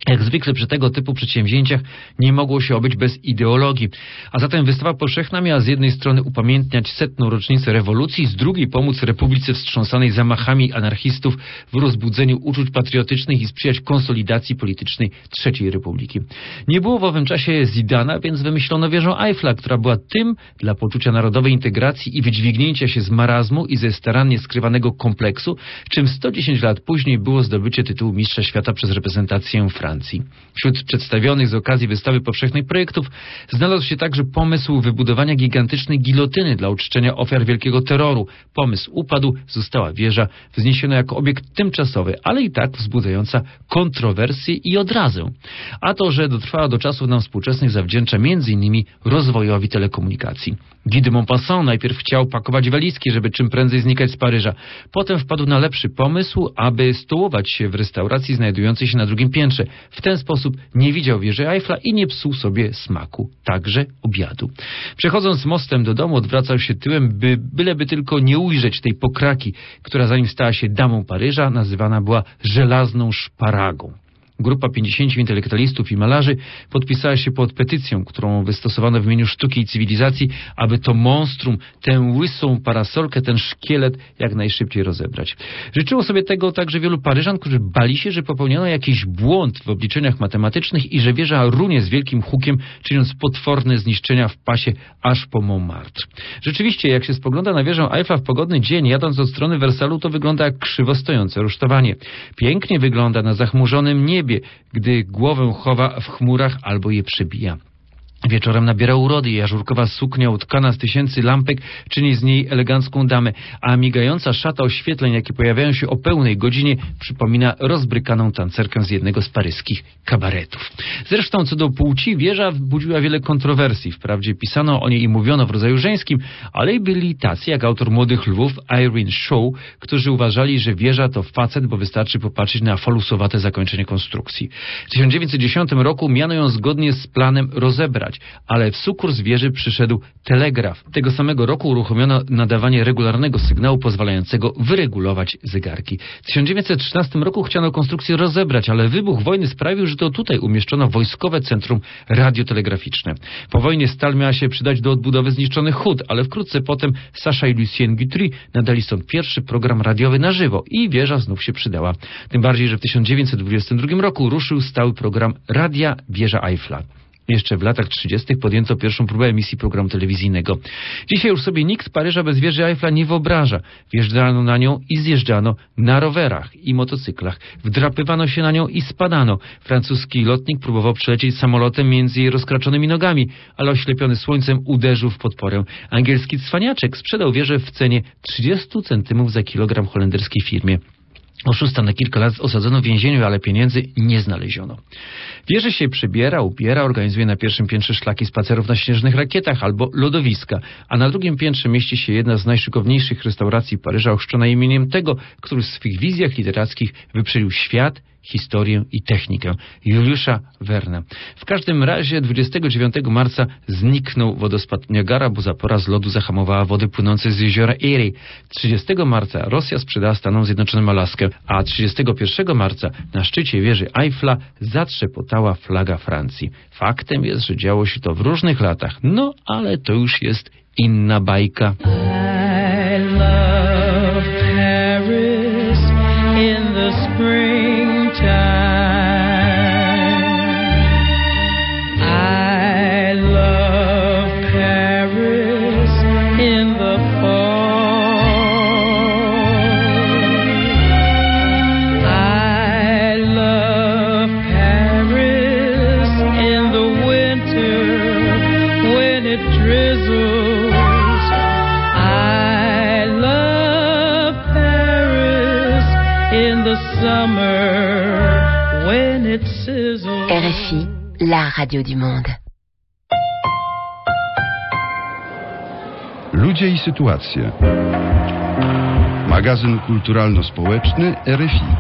Jak zwykle przy tego typu przedsięwzięciach nie mogło się obyć bez ideologii. A zatem wystawa powszechna miała z jednej strony upamiętniać setną rocznicę rewolucji, z drugiej pomóc Republice wstrząsanej zamachami anarchistów w rozbudzeniu uczuć patriotycznych i sprzyjać konsolidacji politycznej trzeciej Republiki. Nie było w owym czasie Zidana, więc wymyślono wieżę Eiffla, która była tym dla poczucia narodowej integracji i wydźwignięcia się z marazmu i ze starannie skrywanego kompleksu, czym sto dziesięć lat później było zdobycie tytułu mistrza świata przez reprezentację Francji. Wśród przedstawionych z okazji wystawy powszechnej projektów znalazł się także pomysł wybudowania gigantycznej gilotyny dla uczczenia ofiar wielkiego terroru. Pomysł upadł, została wieża wzniesiona jako obiekt tymczasowy, ale i tak wzbudzająca kontrowersje i odrazę. A to, że dotrwała do czasów nam współczesnych, zawdzięcza między innymi rozwojowi telekomunikacji. Guy de Maupassant najpierw chciał pakować walizki, żeby czym prędzej znikać z Paryża. Potem wpadł na lepszy pomysł, aby stołować się w restauracji znajdującej się na drugim piętrze. W ten sposób nie widział wieży Eiffla i nie psuł sobie smaku, także obiadu. Przechodząc mostem do domu, odwracał się tyłem, by byleby tylko nie ujrzeć tej pokraki, która zanim stała się damą Paryża, nazywana była żelazną szparagą. Grupa pięćdziesięciu intelektualistów i malarzy podpisała się pod petycją, którą wystosowano w imieniu sztuki i cywilizacji, aby to monstrum, tę łysą parasolkę, ten szkielet jak najszybciej rozebrać. Życzyło sobie tego także wielu Paryżan, którzy bali się, że popełniono jakiś błąd w obliczeniach matematycznych i że wieża runie z wielkim hukiem, czyniąc potworne zniszczenia w pasie aż po Montmartre. Rzeczywiście, jak się spogląda na wieżę Eiffla w pogodny dzień, jadąc od strony Wersalu, to wygląda jak krzywo stojące rusztowanie. Pięknie wygląda na zachmurzonym niebie, gdy głowę chowa w chmurach albo je przebija. Wieczorem nabiera urody i ażurkowa suknia utkana z tysięcy lampek czyni z niej elegancką damę, a migająca szata oświetleń, jakie pojawiają się o pełnej godzinie, przypomina rozbrykaną tancerkę z jednego z paryskich kabaretów. Zresztą co do płci, wieża budziła wiele kontrowersji. Wprawdzie pisano o niej i mówiono w rodzaju żeńskim, ale i byli tacy jak autor Młodych Lwów Irene Shaw, którzy uważali, że wieża to facet, bo wystarczy popatrzeć na falusowate zakończenie konstrukcji. W tysiąc dziewięćset dziesiątym roku miano ją zgodnie z planem rozebrać, ale w sukurs wieży przyszedł telegraf. Tego samego roku uruchomiono nadawanie regularnego sygnału pozwalającego wyregulować zegarki. W tysiąc dziewięćset trzynastym roku chciano konstrukcję rozebrać, ale wybuch wojny sprawił, że to tutaj umieszczono wojskowe centrum radiotelegraficzne. Po wojnie stal miała się przydać do odbudowy zniszczonych hut, ale wkrótce potem Sacha i Lucien Guthrie nadali stąd pierwszy program radiowy na żywo i wieża znów się przydała. Tym bardziej, że w tysiąc dziewięćset dwudziestym drugim roku ruszył stały program Radia Wieża Eiffla. Jeszcze w latach trzydziestych podjęto pierwszą próbę emisji programu telewizyjnego. Dzisiaj już sobie nikt Paryża bez wieży Eiffla nie wyobraża. Wjeżdżano na nią i zjeżdżano na rowerach i motocyklach. Wdrapywano się na nią i spadano. Francuski lotnik próbował przelecieć samolotem między jej rozkraczonymi nogami, ale oślepiony słońcem uderzył w podporę. Angielski cwaniaczek sprzedał wieżę w cenie trzydzieści centymów za kilogram holenderskiej firmie. Oszusta na kilka lat osadzono w więzieniu, ale pieniędzy nie znaleziono. Wieży się przybiera, ubiera, organizuje na pierwszym piętrze szlaki spacerów na śnieżnych rakietach albo lodowiska, a na drugim piętrze mieści się jedna z najszykowniejszych restauracji Paryża, ochrzczona imieniem tego, który w swych wizjach literackich wyprzedził świat, historię i technikę, Juliusza Verne'a. W każdym razie dwudziestego dziewiątego marca zniknął wodospad Niagara, bo zapora z lodu zahamowała wody płynące z jeziora Erie. trzydziestego marca Rosja sprzedała Stanom Zjednoczonym Alaskę, a trzydziestego pierwszego marca na szczycie wieży Eiffla zatrzepotała flaga Francji. Faktem jest, że działo się to w różnych latach, no ale to już jest inna bajka. I love Paris in the springtime. I love Paris in the fall. I love Paris in the winter when it drizzles. I love Paris in the summer when it sizzles. R F I, la radio du monde. Ludzie i sytuacje. Magazyn kulturalno-społeczny R F I.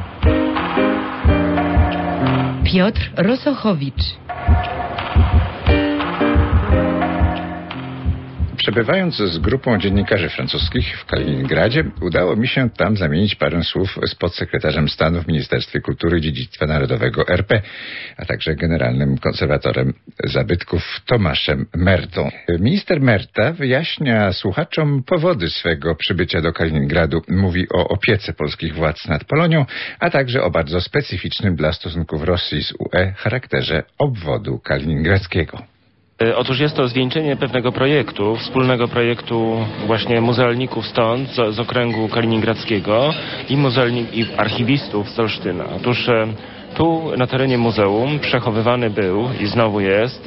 Piotr Rosochowicz. Przebywając z grupą dziennikarzy francuskich w Kaliningradzie, udało mi się tam zamienić parę słów z podsekretarzem stanu w Ministerstwie Kultury i Dziedzictwa Narodowego R P, a także generalnym konserwatorem zabytków Tomaszem Mertą. Minister Merta wyjaśnia słuchaczom powody swego przybycia do Kaliningradu. Mówi o opiece polskich władz nad Polonią, a także o bardzo specyficznym dla stosunków Rosji z U E charakterze obwodu kaliningradzkiego. Otóż jest to zwieńczenie pewnego projektu, wspólnego projektu właśnie muzealników stąd, z, z okręgu kaliningradzkiego i, muzealni- i archiwistów z Olsztyna. Otóż tu na terenie muzeum przechowywany był i znowu jest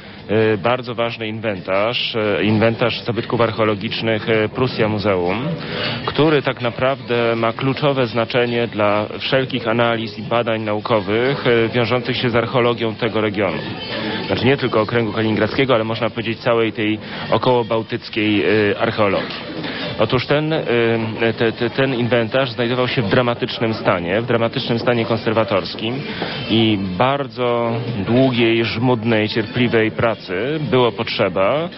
bardzo ważny inwentarz, inwentarz zabytków archeologicznych Prussia Muzeum, który tak naprawdę ma kluczowe znaczenie dla wszelkich analiz i badań naukowych wiążących się z archeologią tego regionu. Znaczy nie tylko okręgu kaliningradzkiego, ale można powiedzieć całej tej okołobałtyckiej archeologii. Otóż ten, te, te, ten inwentarz znajdował się w dramatycznym stanie, w dramatycznym stanie konserwatorskim i bardzo długiej, żmudnej, cierpliwej pracy było potrzeba,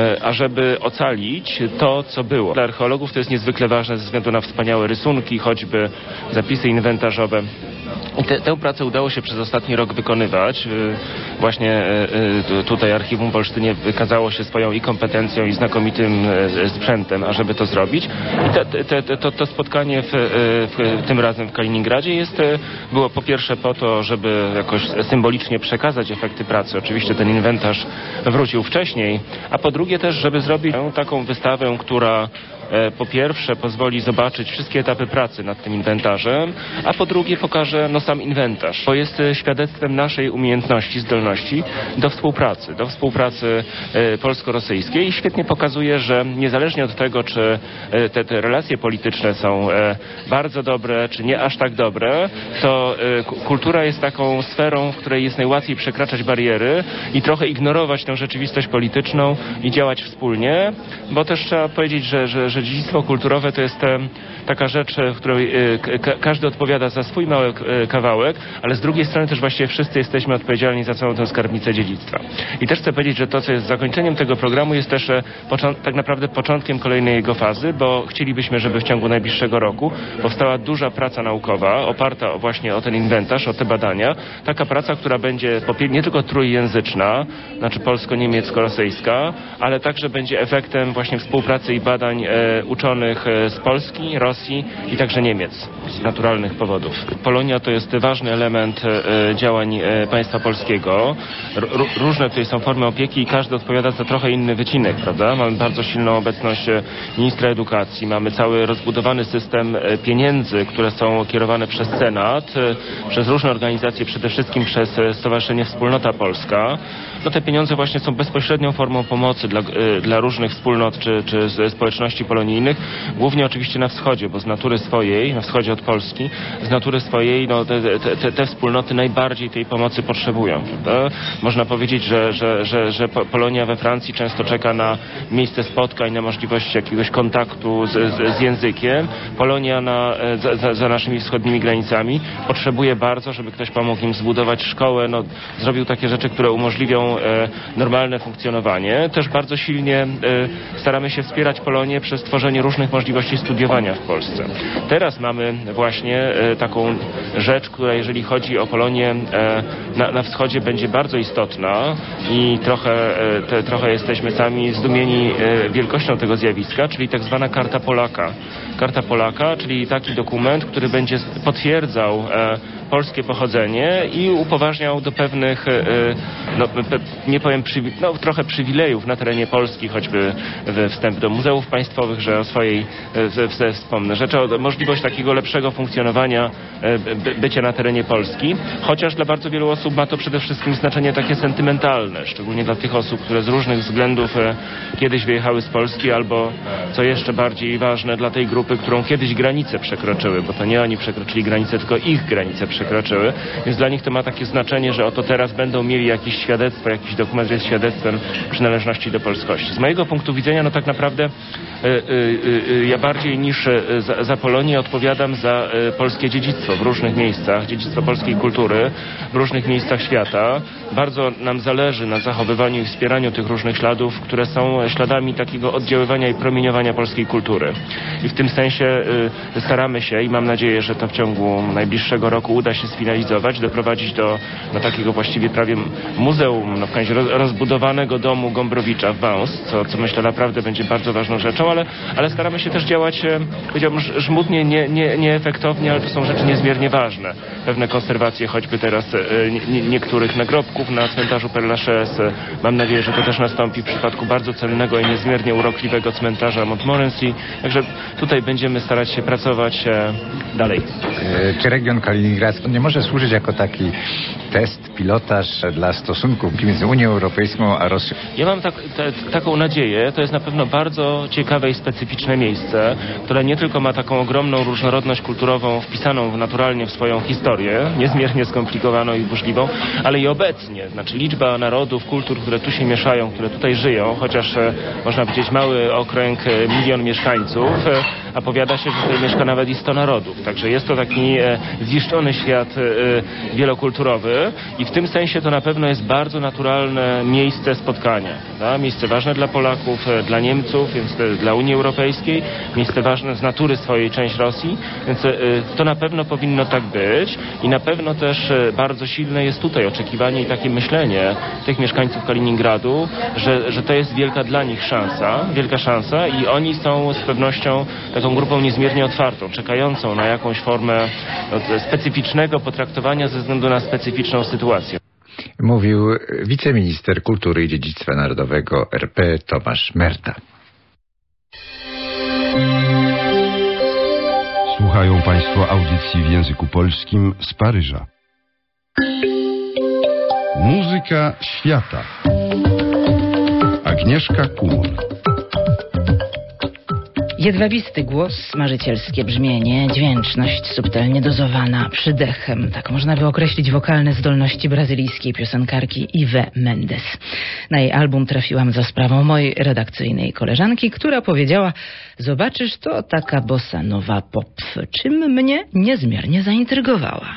ażeby ocalić to, co było. Dla archeologów to jest niezwykle ważne ze względu na wspaniałe rysunki, choćby zapisy inwentarzowe. I te, tę pracę udało się przez ostatni rok wykonywać. Właśnie tutaj Archiwum w Olsztynie wykazało się swoją i kompetencją, i znakomitym sprzętem, ażeby to zrobić. I te, te, te, to, to spotkanie w, w, tym razem w Kaliningradzie jest, było po pierwsze po to, żeby jakoś symbolicznie przekazać efekty pracy. Oczywiście ten inwentarz wrócił wcześniej, a po drugie też, żeby zrobić taką wystawę, która po pierwsze pozwoli zobaczyć wszystkie etapy pracy nad tym inwentarzem, a po drugie pokaże no, sam inwentarz, bo jest świadectwem naszej umiejętności, zdolności do współpracy, do współpracy e, polsko-rosyjskiej i świetnie pokazuje, że niezależnie od tego, czy e, te, te relacje polityczne są e, bardzo dobre, czy nie aż tak dobre, to e, kultura jest taką sferą, w której jest najłatwiej przekraczać bariery i trochę ignorować tę rzeczywistość polityczną i działać wspólnie, bo też trzeba powiedzieć, że, że, że dziedzictwo kulturowe to jest e, taka rzecz, w której e, ka- każdy odpowiada za swój mały e, kawałek, ale z drugiej strony też właściwie wszyscy jesteśmy odpowiedzialni za całą tę skarbnicę dziedzictwa. I też chcę powiedzieć, że to, co jest zakończeniem tego programu, jest też e, począ- tak naprawdę początkiem kolejnej jego fazy, bo chcielibyśmy, żeby w ciągu najbliższego roku powstała duża praca naukowa, oparta o właśnie o ten inwentarz, o te badania. Taka praca, która będzie nie tylko trójjęzyczna, znaczy polsko-niemiecko-rosyjska, ale także będzie efektem właśnie współpracy i badań e, uczonych z Polski, Rosji i także Niemiec z naturalnych powodów. Polonia to jest ważny element e, działań e, państwa polskiego. R- różne tutaj są formy opieki i każdy odpowiada za trochę inny wycinek, prawda? Mamy bardzo silną obecność ministra edukacji, mamy cały rozbudowany system e, pieniędzy, które są kierowane przez Senat, e, przez różne organizacje, przede wszystkim przez Stowarzyszenie Wspólnota Polska. No te pieniądze właśnie są bezpośrednią formą pomocy dla, e, dla różnych wspólnot czy, czy społeczności polonijnych, głównie oczywiście na wschodzie, bo z natury swojej, na wschodzie od Polski, z natury swojej no, te, te, te wspólnoty najbardziej tej pomocy potrzebują. Prawda? Można powiedzieć, że, że, że, że Polonia we Francji często czeka na miejsce spotkań, na możliwość jakiegoś kontaktu z, z, z językiem. Polonia na, za, za naszymi wschodnimi granicami potrzebuje bardzo, żeby ktoś pomógł im zbudować szkołę, no, zrobił takie rzeczy, które umożliwią e, normalne funkcjonowanie. Też bardzo silnie e, staramy się wspierać Polonię przez tworzenie różnych możliwości studiowania w Polsce. Teraz mamy właśnie e, taką rzecz, która jeżeli chodzi o Polonię e, na, na wschodzie będzie bardzo istotna i trochę, e, te, trochę jesteśmy sami zdumieni e, wielkością tego zjawiska, czyli tak zwana Karta Polaka. Karta Polaka, czyli taki dokument, który będzie potwierdzał e, polskie pochodzenie i upoważniał do pewnych, e, no, pe, nie powiem, przywi- no, trochę przywilejów na terenie Polski, choćby wstęp do muzeów państwowych, że o swojej e, wspomnę, rzeczy o możliwość takiego lepszego funkcjonowania, e, by, bycia na terenie Polski, chociaż dla bardzo wielu osób ma to przede wszystkim znaczenie takie sentymentalne, szczególnie dla tych osób, które z różnych względów e, kiedyś wyjechały z Polski, albo co jeszcze bardziej ważne, dla tej grupy, którą kiedyś granice przekroczyły, bo to nie oni przekroczyli granicę, tylko ich granice przekroczyły. przekroczyły, więc dla nich to ma takie znaczenie, że oto teraz będą mieli jakieś świadectwo, jakiś dokument, że jest świadectwem przynależności do polskości. Z mojego punktu widzenia, no tak naprawdę y, y, y, ja bardziej niż y, za, za Polonię odpowiadam za y, polskie dziedzictwo w różnych miejscach, dziedzictwo polskiej kultury w różnych miejscach świata. Bardzo nam zależy na zachowywaniu i wspieraniu tych różnych śladów, które są śladami takiego oddziaływania i promieniowania polskiej kultury. I w tym sensie y, staramy się i mam nadzieję, że to w ciągu najbliższego roku uda się sfinalizować, doprowadzić do, do takiego właściwie prawie muzeum, no w końcu roz, rozbudowanego domu Gombrowicza w Wąs, co, co myślę naprawdę będzie bardzo ważną rzeczą, ale, ale staramy się też działać, powiedziałbym, żmudnie, nie, nie, nieefektownie, ale to są rzeczy niezmiernie ważne. Pewne konserwacje, choćby teraz nie, niektórych nagrobków na cmentarzu Père Lachaise. Mam nadzieję, że to też nastąpi w przypadku bardzo cennego i niezmiernie urokliwego cmentarza Montmorency. Także tutaj będziemy starać się pracować dalej. Czy region kaliningradzki nie może służyć jako taki test, pilotaż dla stosunków między Unią Europejską a Rosją? Ja mam tak, te, taką nadzieję. To jest na pewno bardzo ciekawe i specyficzne miejsce, które nie tylko ma taką ogromną różnorodność kulturową wpisaną naturalnie w swoją historię, niezmiernie skomplikowaną i burzliwą, ale i obecnie. Znaczy liczba narodów, kultur, które tu się mieszają, które tutaj żyją, chociaż e, można powiedzieć mały okręg, e, milion mieszkańców, e, a powiada się, że tutaj mieszka nawet i sto narodów. Także jest to taki e, ziszczony świat e, wielokulturowy i w tym sensie to na pewno jest bardzo naturalne miejsce spotkania. Da? Miejsce ważne dla Polaków, e, dla Niemców, więc e, dla Unii Europejskiej, miejsce ważne z natury swojej część Rosji, więc e, to na pewno powinno tak być i na pewno też e, bardzo silne jest tutaj oczekiwanie i takie myślenie tych mieszkańców Kaliningradu, że, że to jest wielka dla nich szansa, wielka szansa i oni są z pewnością taką grupą niezmiernie otwartą, czekającą na jakąś formę no, specyficznego potraktowania ze względu na specyficzną sytuację. Mówił wiceminister kultury i dziedzictwa narodowego R P Tomasz Merta. Słuchają Państwo audycji w języku polskim z Paryża. Muzyka świata. Agnieszka Kumul. Jedwabisty głos, marzycielskie brzmienie, dźwięczność subtelnie dozowana przydechem. Tak można by określić wokalne zdolności brazylijskiej piosenkarki Ive Mendes. Na jej album trafiłam za sprawą mojej redakcyjnej koleżanki, która powiedziała: zobaczysz, to taka bossa nova pop, czym mnie niezmiernie zaintrygowała.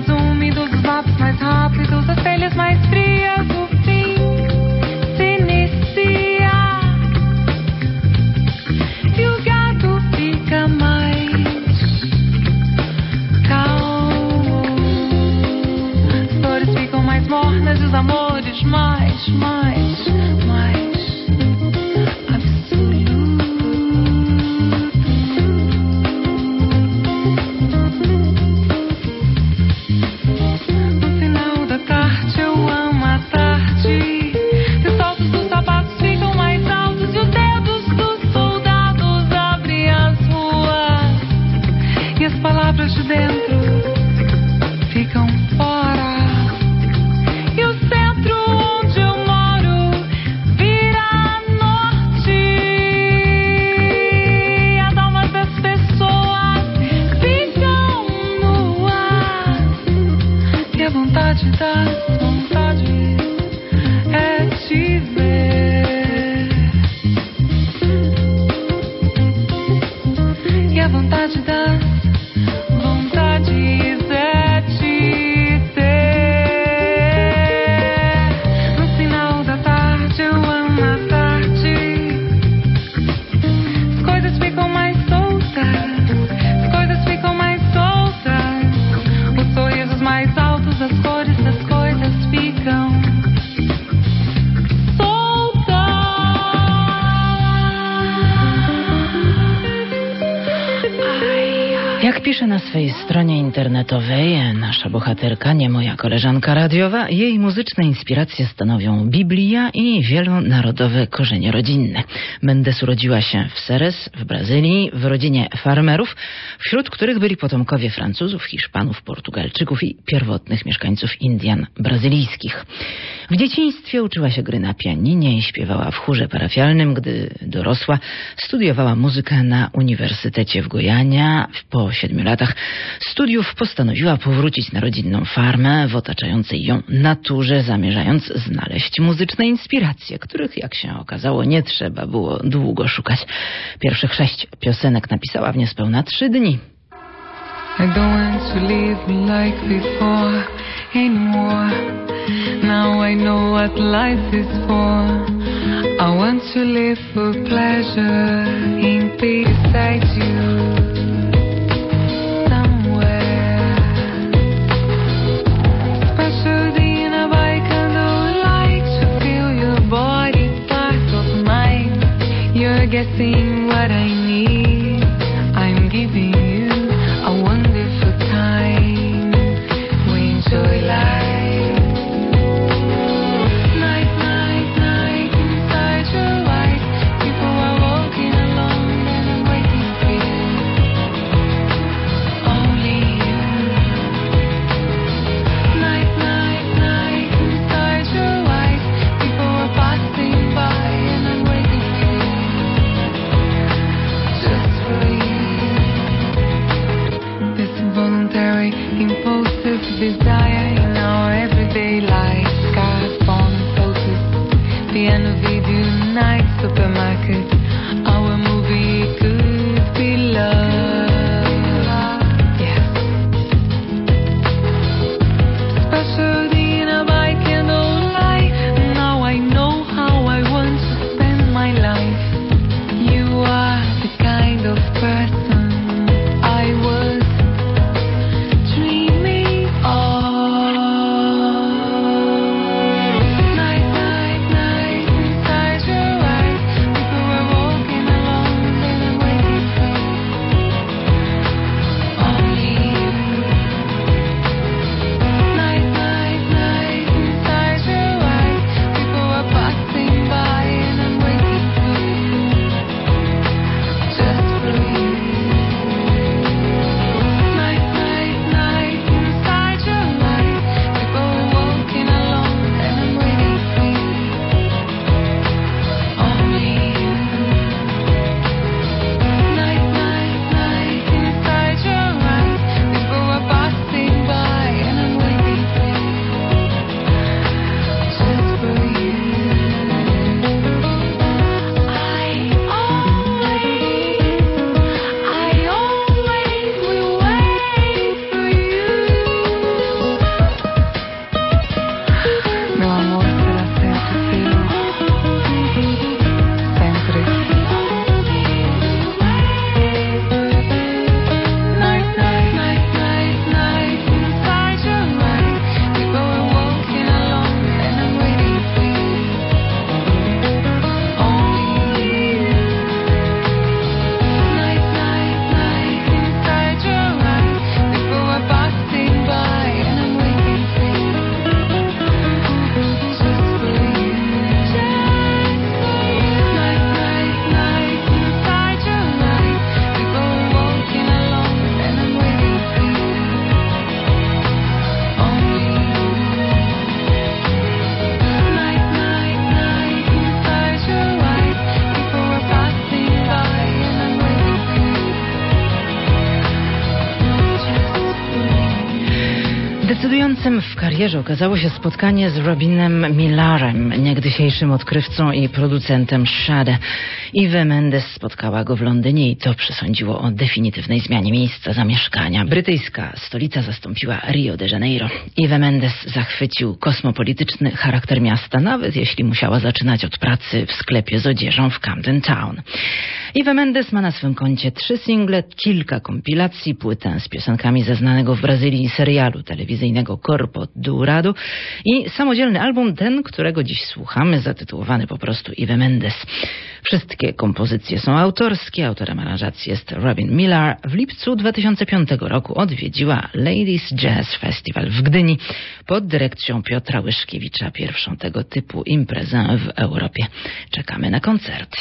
mais rápidos, as telhas mais frias do fim. Sinistro. Jak pisze na swojej stronie internetowej nasza bohaterka, nie moja koleżanka radiowa, jej muzyczne inspiracje stanowią Biblia i wielonarodowe korzenie rodzinne. Mendes urodziła się w Ceres, w Brazylii, w rodzinie farmerów, wśród których byli potomkowie Francuzów, Hiszpanów, Portugalczyków i pierwotnych mieszkańców Indian brazylijskich. W dzieciństwie uczyła się gry na pianinie i śpiewała w chórze parafialnym. Gdy dorosła, studiowała muzykę na Uniwersytecie w Gojania. Po siedmiu latach studiów postanowiła powrócić na rodzinną farmę w otaczającej ją naturze, zamierzając znaleźć muzyczne inspiracje, których, jak się okazało, nie trzeba było długo szukać. Pierwszych sześć piosenek napisała w niespełna trzy dni. I don't want to live like before anymore. Now I know what life is for. I want to live for pleasure in peace beside you. Somewhere special day in a bike and I like to feel your body part of mine. You're guessing what I need. I'm giving you a wonderful time. We enjoy life. Night, night, night, inside your eyes. People are walking along and I'm waiting for you. Only you. Night, night, night, inside your eyes. People are passing by and I'm waiting for you. Just for you. This involuntary, impulsive desire in our everyday life. Cars, phone, photos, piano, video, night, supermarket. Our movie could be love. Yes. Special day in a bike and all life. Now I know how I want to spend my life. You are the kind of person I was dreaming of. Night, night, night, inside your eyes. People were walking along and I'm waiting for you. Only you. Night, night, night, inside your eyes. People were passing by and I'm waiting for you. Just for you. Night, night, night, inside your eyes. People were walking along and I'm waiting for you. Only you. Night, night, night, inside your eyes. People were passing by and I'm waiting for you. Just for you. I always, I always will wait for you. Meu amor será sempre teu. Sempre. Night, night, night, night, night, inside your eyes. People are walking along and I'm waiting for you. Only you. Night, night, night, inside your eyes. People are passing by and I'm waiting for you. Just for you. Just for you. Night, night, night, inside your eyes. People are walking along and I'm waiting for you. Only you. Night, night, night, inside your eyes. People are passing by and I'm waiting for you. Decydującym w karierze okazało się spotkanie z Robinem Millarem, niegdysiejszym odkrywcą i producentem Shade. Eve Mendes spotkała go w Londynie i to przesądziło o definitywnej zmianie miejsca zamieszkania. Brytyjska stolica zastąpiła Rio de Janeiro. Eve Mendes zachwycił kosmopolityczny charakter miasta, nawet jeśli musiała zaczynać od pracy w sklepie z odzieżą w Camden Town. Eve Mendes ma na swym koncie trzy single, kilka kompilacji, płytę z piosenkami ze znanego w Brazylii serialu telewizyjnego Corpo Dourado i samodzielny album, ten, którego dziś słuchamy, zatytułowany po prostu Eve Mendes. Wszystkie kompozycje są autorskie. Autorem aranżacji jest Robin Millar. W lipcu dwa tysiące piątego roku odwiedziła Ladies Jazz Festival w Gdyni pod dyrekcją Piotra Łyszkiewicza, pierwszą tego typu imprezę w Europie. Czekamy na koncerty.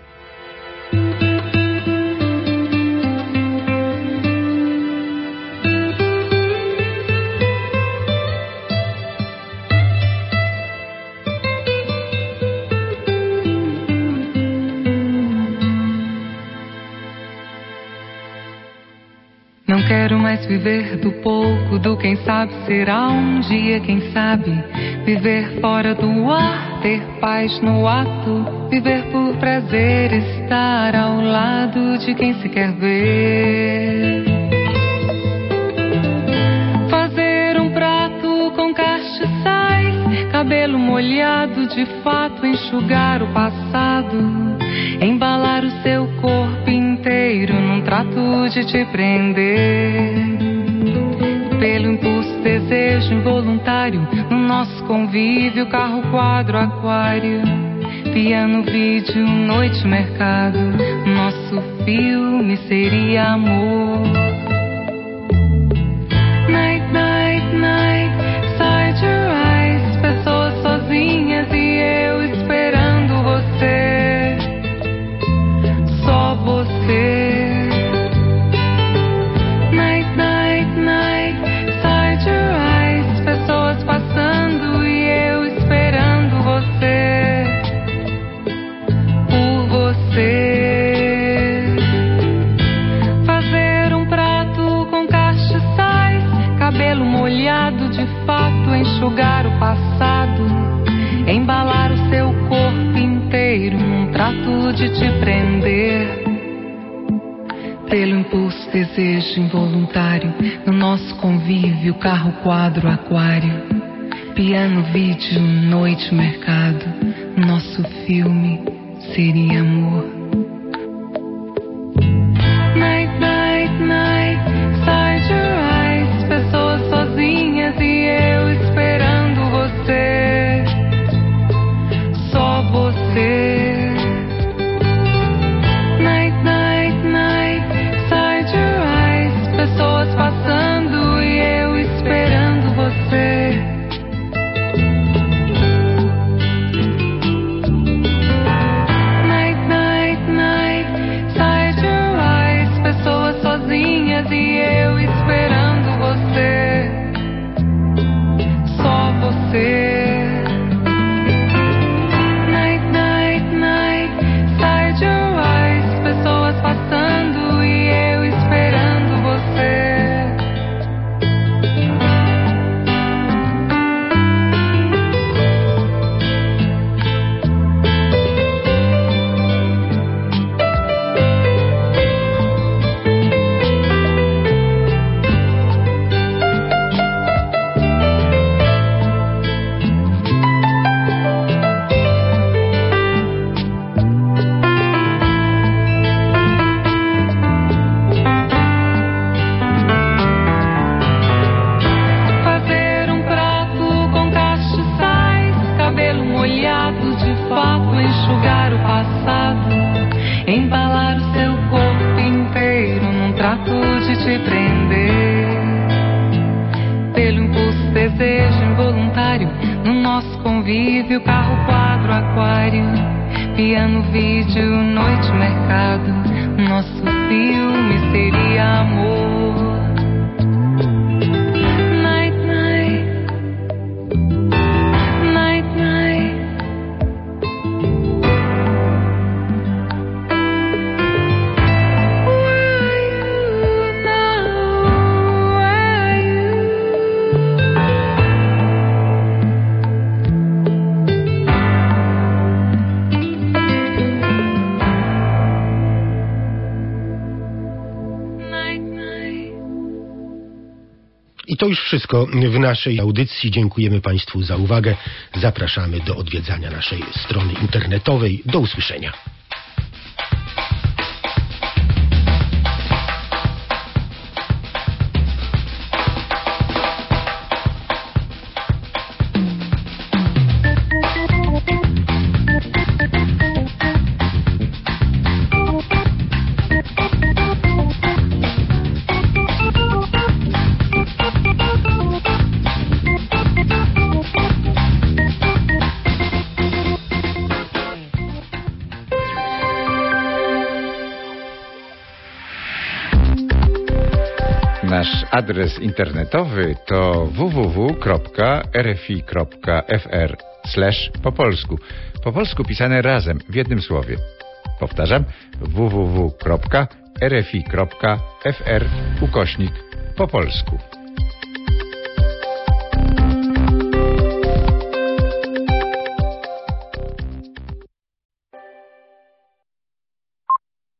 Não quero mais viver do pouco, do quem sabe será um dia, quem sabe. Viver fora do ar, ter paz no ato. Viver por prazer, estar ao lado de quem se quer ver. Fazer um prato com castiçais, cabelo molhado de fato, enxugar o passado. Embalar o seu corpo inteiro num trato de te prender. Pelo impulso, desejo involuntário, no nosso convívio, carro, quadro, aquário. Piano, vídeo, noite, mercado. Nosso filme seria amor. Night, night, night, side your eyes. Pessoas sozinhas e eu esperando você. Só você. Night, night, night, side your eyes. Pessoas passando e eu esperando você. Por você. Fazer um prato com castiçais, cabelo molhado de fato, enxugar o passado. Embalar o seu corpo inteiro num trato de te prender. Pelo impulso, desejo involuntário, no nosso convívio, carro, quadro, aquário. Piano, vídeo, noite, mercado. Nosso filme seria amor. Night, night, night, side your eyes. Pessoas sozinhas e eu esperando você. Só você. Night, night, night, side your eyes. Pessoas passando e eu esperando você. Night, night, night, side your eyes. Pessoas sozinhas e eu esperando você. Só você. Passando e eu esperando você. Enxugar o passado, embalar o seu corpo inteiro num trato de te prender. Pelo impulso, desejo involuntário, no nosso convívio, carro, quadro, aquário. Piano, vídeo, noite, mercado. Nosso filme seria amor. Night, night, night, night. I to już wszystko w naszej audycji. Dziękujemy Państwu za uwagę. Zapraszamy do odwiedzania naszej strony internetowej. Do usłyszenia. Nasz adres internetowy to w w w kropka r f i kropka f r slash po polsku. Po polsku pisane razem, w jednym słowie. Powtarzam, w w w kropka r f i kropka f r ukośnik po polsku.